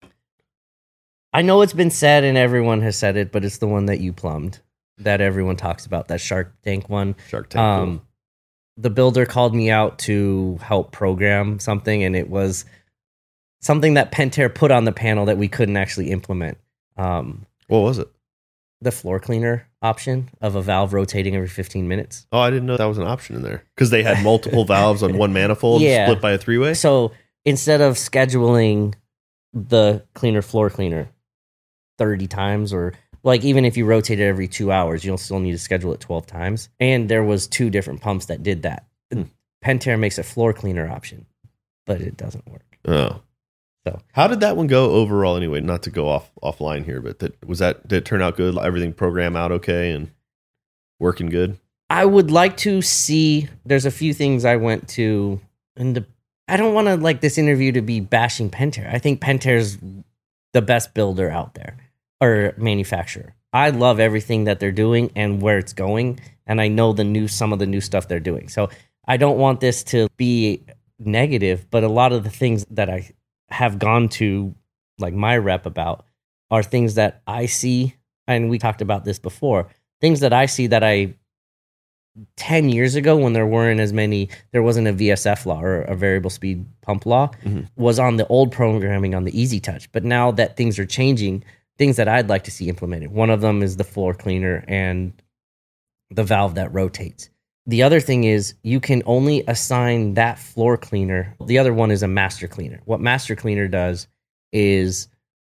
I know it's been said and everyone has said it, but it's the one that you plumbed that everyone talks about, that Shark Tank one. Shark Tank. Um, pool. the builder called me out to help program something, and it was something that Pentair put on the panel that we couldn't actually implement. Um, What was it? the floor cleaner option of a valve rotating every fifteen minutes. Oh, I didn't know that was an option in there because they had multiple valves on one manifold Yeah. split by a three way. So instead of scheduling the cleaner floor cleaner thirty times, or like even if you rotate it every two hours, you'll still need to schedule it twelve times. And there was two different pumps that did that. Hmm. Pentair makes a floor cleaner option, but it doesn't work. Oh. So- how did that one go overall anyway? Not to go off offline here, but that was that did it turn out good? Everything program out okay and working good? I would like to see, there's a few things I went to, and the, I don't want to like this interview to be bashing Pentair. I think Pentair's the best builder out there, or manufacturer. I love everything that they're doing and where it's going, and I know the new some of the new stuff they're doing. So I don't want this to be negative, but a lot of the things that I have gone to, like my rep about, are things that I see, and we talked about this before, things that I see that I, ten years ago when there weren't as many, there wasn't a V S F law or a variable speed pump law, mm-hmm. was on the old programming on the Easy Touch. But now that things are changing, things that I'd like to see implemented. One of them is the floor cleaner and the valve that rotates. The other thing is you can only assign that floor cleaner. The other one is a master cleaner. What master cleaner does is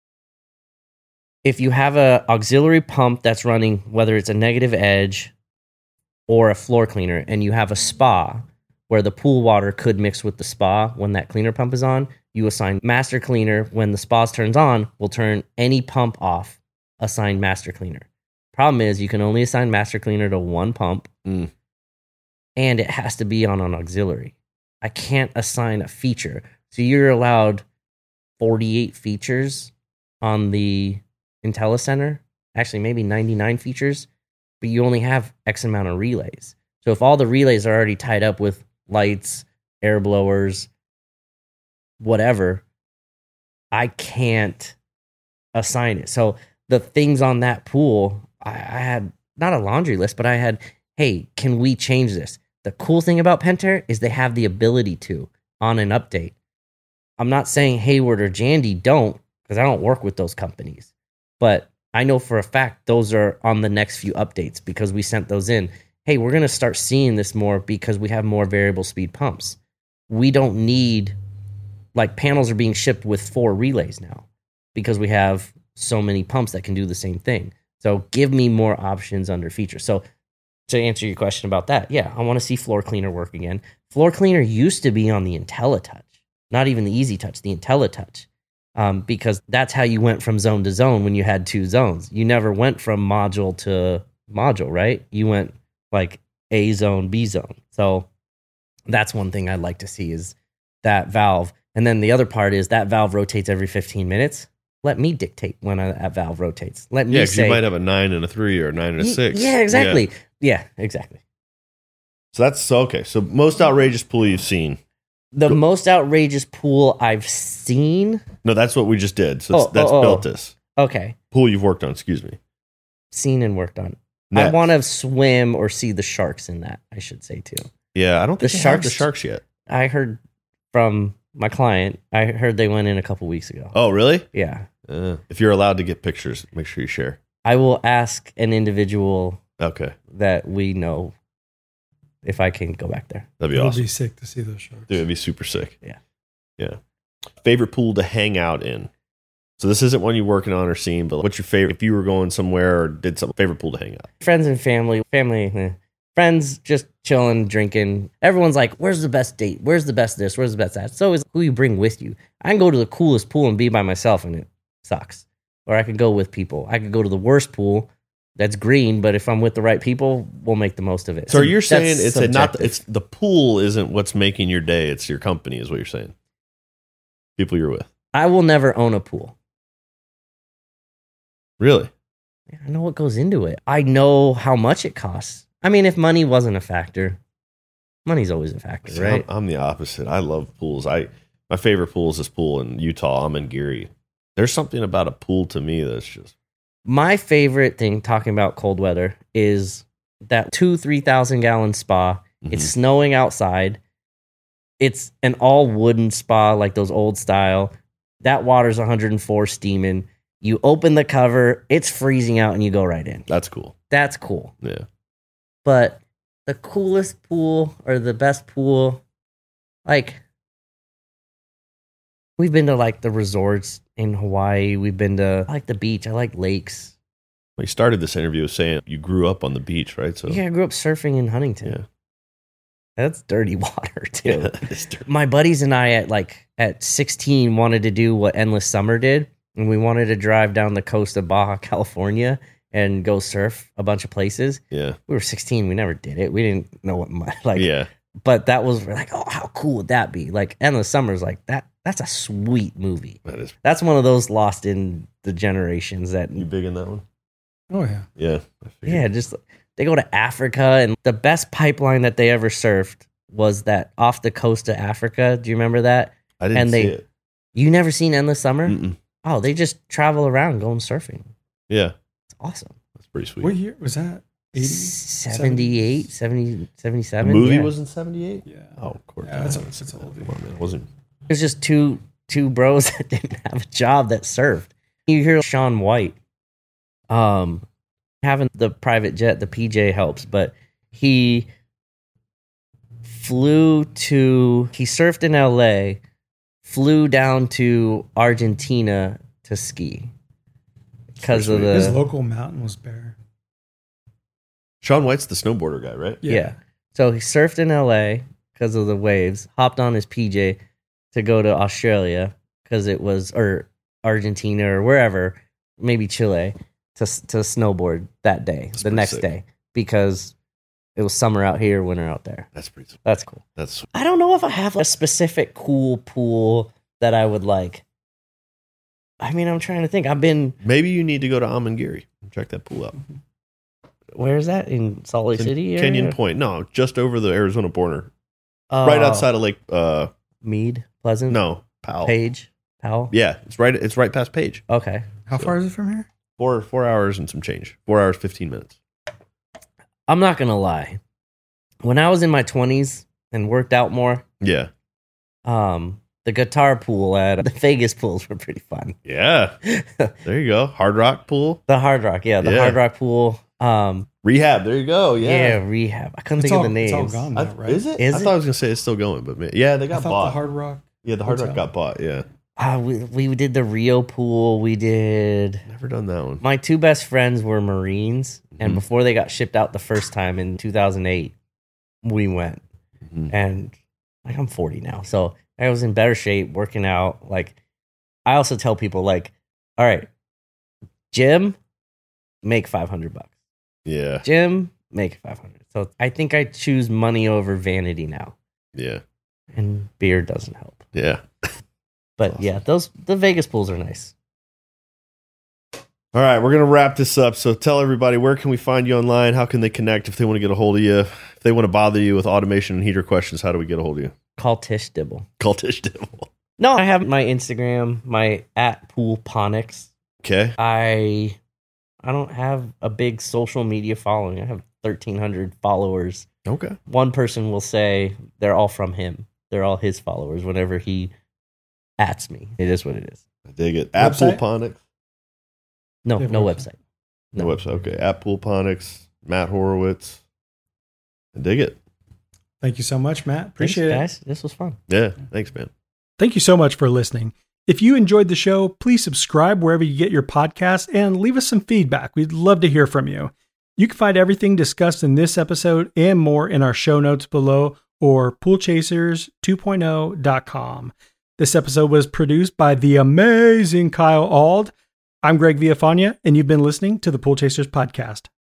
if you have a auxiliary pump that's running, whether it's a negative edge or a floor cleaner, and you have a spa where the pool water could mix with the spa when that cleaner pump is on, you assign master cleaner. When the spa turns on, will turn any pump off, assign master cleaner. Problem is you can only assign master cleaner to one pump, mm. and it has to be on an auxiliary. I can't assign a feature. So you're allowed forty-eight features on the IntelliCenter, actually maybe ninety-nine features, but you only have X amount of relays. So if all the relays are already tied up with lights, air blowers, whatever, I can't assign it. So the things on that pool, I, I had not a laundry list, but I had, hey, can we change this? The cool thing about Pentair is they have the ability to on an update. I'm not saying Hayward or Jandy don't, because I don't work with those companies. But I know for a fact those are on the next few updates because we sent those in. Hey, we're going to start seeing this more because we have more variable speed pumps. We don't need, like panels are being shipped with four relays now because we have so many pumps that can do the same thing. So give me more options under features. So to answer your question about that, yeah, I want to see floor cleaner work again. Floor cleaner used to be on the IntelliTouch, not even the Easy Touch, the IntelliTouch. Um, because that's how you went from zone to zone when you had two zones. You never went from module to module, right? You went like A zone, B zone. So that's one thing I'd like to see is that valve. And then the other part is that valve rotates every fifteen minutes. Let me dictate when a, that valve rotates. Let me yeah, say. Yeah, you might have a nine and a three or a nine and a six. Yeah, exactly. Yeah, yeah exactly. So that's so okay. So most outrageous pool you've seen. The Go. most outrageous pool I've seen. No, that's what we just did. So oh, that's oh, built oh. this. Okay. Pool you've worked on, excuse me. Seen and worked on. Next. I want to swim or see the sharks in that, I should say too. Yeah, I don't think the they sharks, have the sharks yet. I heard from my client, I heard they went in a couple weeks ago. Oh, really? Yeah. Uh, if you're allowed to get pictures, make sure you share. I will ask an individual okay. that we know if I can go back there. That'd be It'll awesome. It'd be sick to see those sharks. Dude, it'd be super sick. Yeah. Yeah. Favorite pool to hang out in? So this isn't one you're working on or seeing, but what's your favorite? If you were going somewhere or did some favorite pool to hang out? Friends and family. Family. Eh. Friends just chilling, drinking. Everyone's like, where's the best date? Where's the best this? Where's the best that? So is who you bring with you. I can go to the coolest pool and be by myself and it sucks. Or I could go with people. I could go to the worst pool that's green, but if I'm with the right people, we'll make the most of it. So, so you're saying it's a not subjective. it's the pool isn't what's making your day, it's your company is what you're saying. People you're with. I will never own a pool. Really? I know what goes into it. I know how much it costs. I mean, if money wasn't a factor, money's always a factor, See, right? I'm, I'm the opposite. I love pools. I my favorite pool is this pool in Utah. I'm in Geary. There's something about a pool to me that's just my favorite thing. Talking about cold weather is that two three thousand gallon spa. Mm-hmm. It's snowing outside. It's an all wooden spa like those old style. That water's one hundred four steaming. You open the cover, it's freezing out, and you go right in. That's cool. That's cool. Yeah. But the coolest pool or the best pool, like, we've been to, like, the resorts in Hawaii. We've been to, I like the beach. I like lakes. Well, you started this interview saying you grew up on the beach, right? So yeah, I grew up surfing in Huntington. Yeah. That's dirty water, too. Yeah, that is dirty. My buddies and I, at, like, at sixteen, wanted to do what Endless Summer did. And we wanted to drive down the coast of Baja California and go surf a bunch of places. Yeah. We were sixteen. We never did it. We didn't know what my, like. Yeah. But that was we're like, oh, how cool would that be? Like, Endless Summer's like that. That's a sweet movie. That is. That's one of those lost in the generations that. You big in that one? Oh yeah. Yeah. I figured. Yeah, just they go to Africa, and the best pipeline that they ever surfed was that off the coast of Africa. Do you remember that? I didn't and see they- it. You never seen Endless Summer? Mm-mm. Oh, they just travel around going surfing. Yeah. It's awesome. That's pretty sweet. What year was that? eighty? seventy-eight, seventy, the seventy-seven. movie yeah. was in seventy-eight? Yeah. Oh, of course. Yeah, that's, that's, that's old. Come on, man. It wasn't. It was just two two bros that didn't have a job that surfed. You hear Sean White, um, having the private jet, the P J helps, but he flew to he surfed in L A, flew down to Argentina to ski because of Pretty His the local mountain was bare. Sean White's the snowboarder guy, right? yeah. So he surfed in L A because of the waves, hopped on his P J to go to Australia because it was, or Argentina or wherever, maybe Chile, to to snowboard that day, That's the pretty next sick. day, because it was summer out here, winter out there. That's pretty sweet. That's cool. That's I don't know if I have a specific cool pool that I would like. I mean, I'm trying to think. I've been, maybe you need to go to Amangiri and check that pool out. where is that? In Salt Lake It's in City? area? Canyon Point. No, just over the Arizona border. Oh, Right outside of Lake uh Mead, Pleasant? no, Powell. Page? Powell? Yeah, it's right it's right past Page. Okay. How So- far is it from here? Four four hours and some change. Four hours, fifteen minutes. I'm not going to lie. When I was in my twenties and worked out more, Yeah. um, the guitar pool at the Vegas pools were pretty fun. Yeah. There you go. Hard Rock pool. The Hard Rock, yeah, the Yeah. Hard Rock pool. Um, Rehab. There you go. yeah. Yeah. rehab. I couldn't It's think all, of the it's all names. gone I- now, right? Is it? Is I it? thought I was gonna say it's still going, but man, yeah, they I got thought bought. the Hard Rock. yeah, the Hard Rock Hotel. got bought. Yeah, Ah, we we did the Rio pool. We did. never done that one. My two best friends were Marines, and Mhm. before they got shipped out the first time in two thousand eight, we went. Mhm. And like I'm forty now, so I was in better shape, working out. Like I also tell people, like, all right, gym, make five hundred bucks. Yeah, Gym, make five hundred. So I think I choose money over vanity now, yeah, and beer doesn't help. yeah. But Awesome. yeah, those the Vegas pools are nice. All right, we're gonna wrap this up. So tell everybody, where can we find you online? How can they connect if they want to get a hold of you? If they want to bother you with automation and heater questions, how do we get a hold of you? Call Tish Dibble. Call Tish Dibble. No, I have my Instagram, my at Poolponics. Okay. I I don't have a big social media following. I have thirteen hundred followers. Okay. One person will say they're all from him. They're all his followers whenever he ats me. It is what it is. I dig it. At Website? Poolponics. No, They have no a website. No website. Okay. At Poolponics. Matt Horowitz. I dig it. Thank you so much, Matt. Appreciate Thanks, it. guys. This was fun. Yeah. Thanks, man. Thank you so much for listening. If you enjoyed the show, please subscribe wherever you get your podcasts and leave us some feedback. We'd love to hear from you. You can find everything discussed in this episode and more in our show notes below or pool chasers two point oh dot com. This episode was produced by the amazing Kyle Auld. I'm Greg Villafania, and you've been listening to the Pool Chasers Podcast.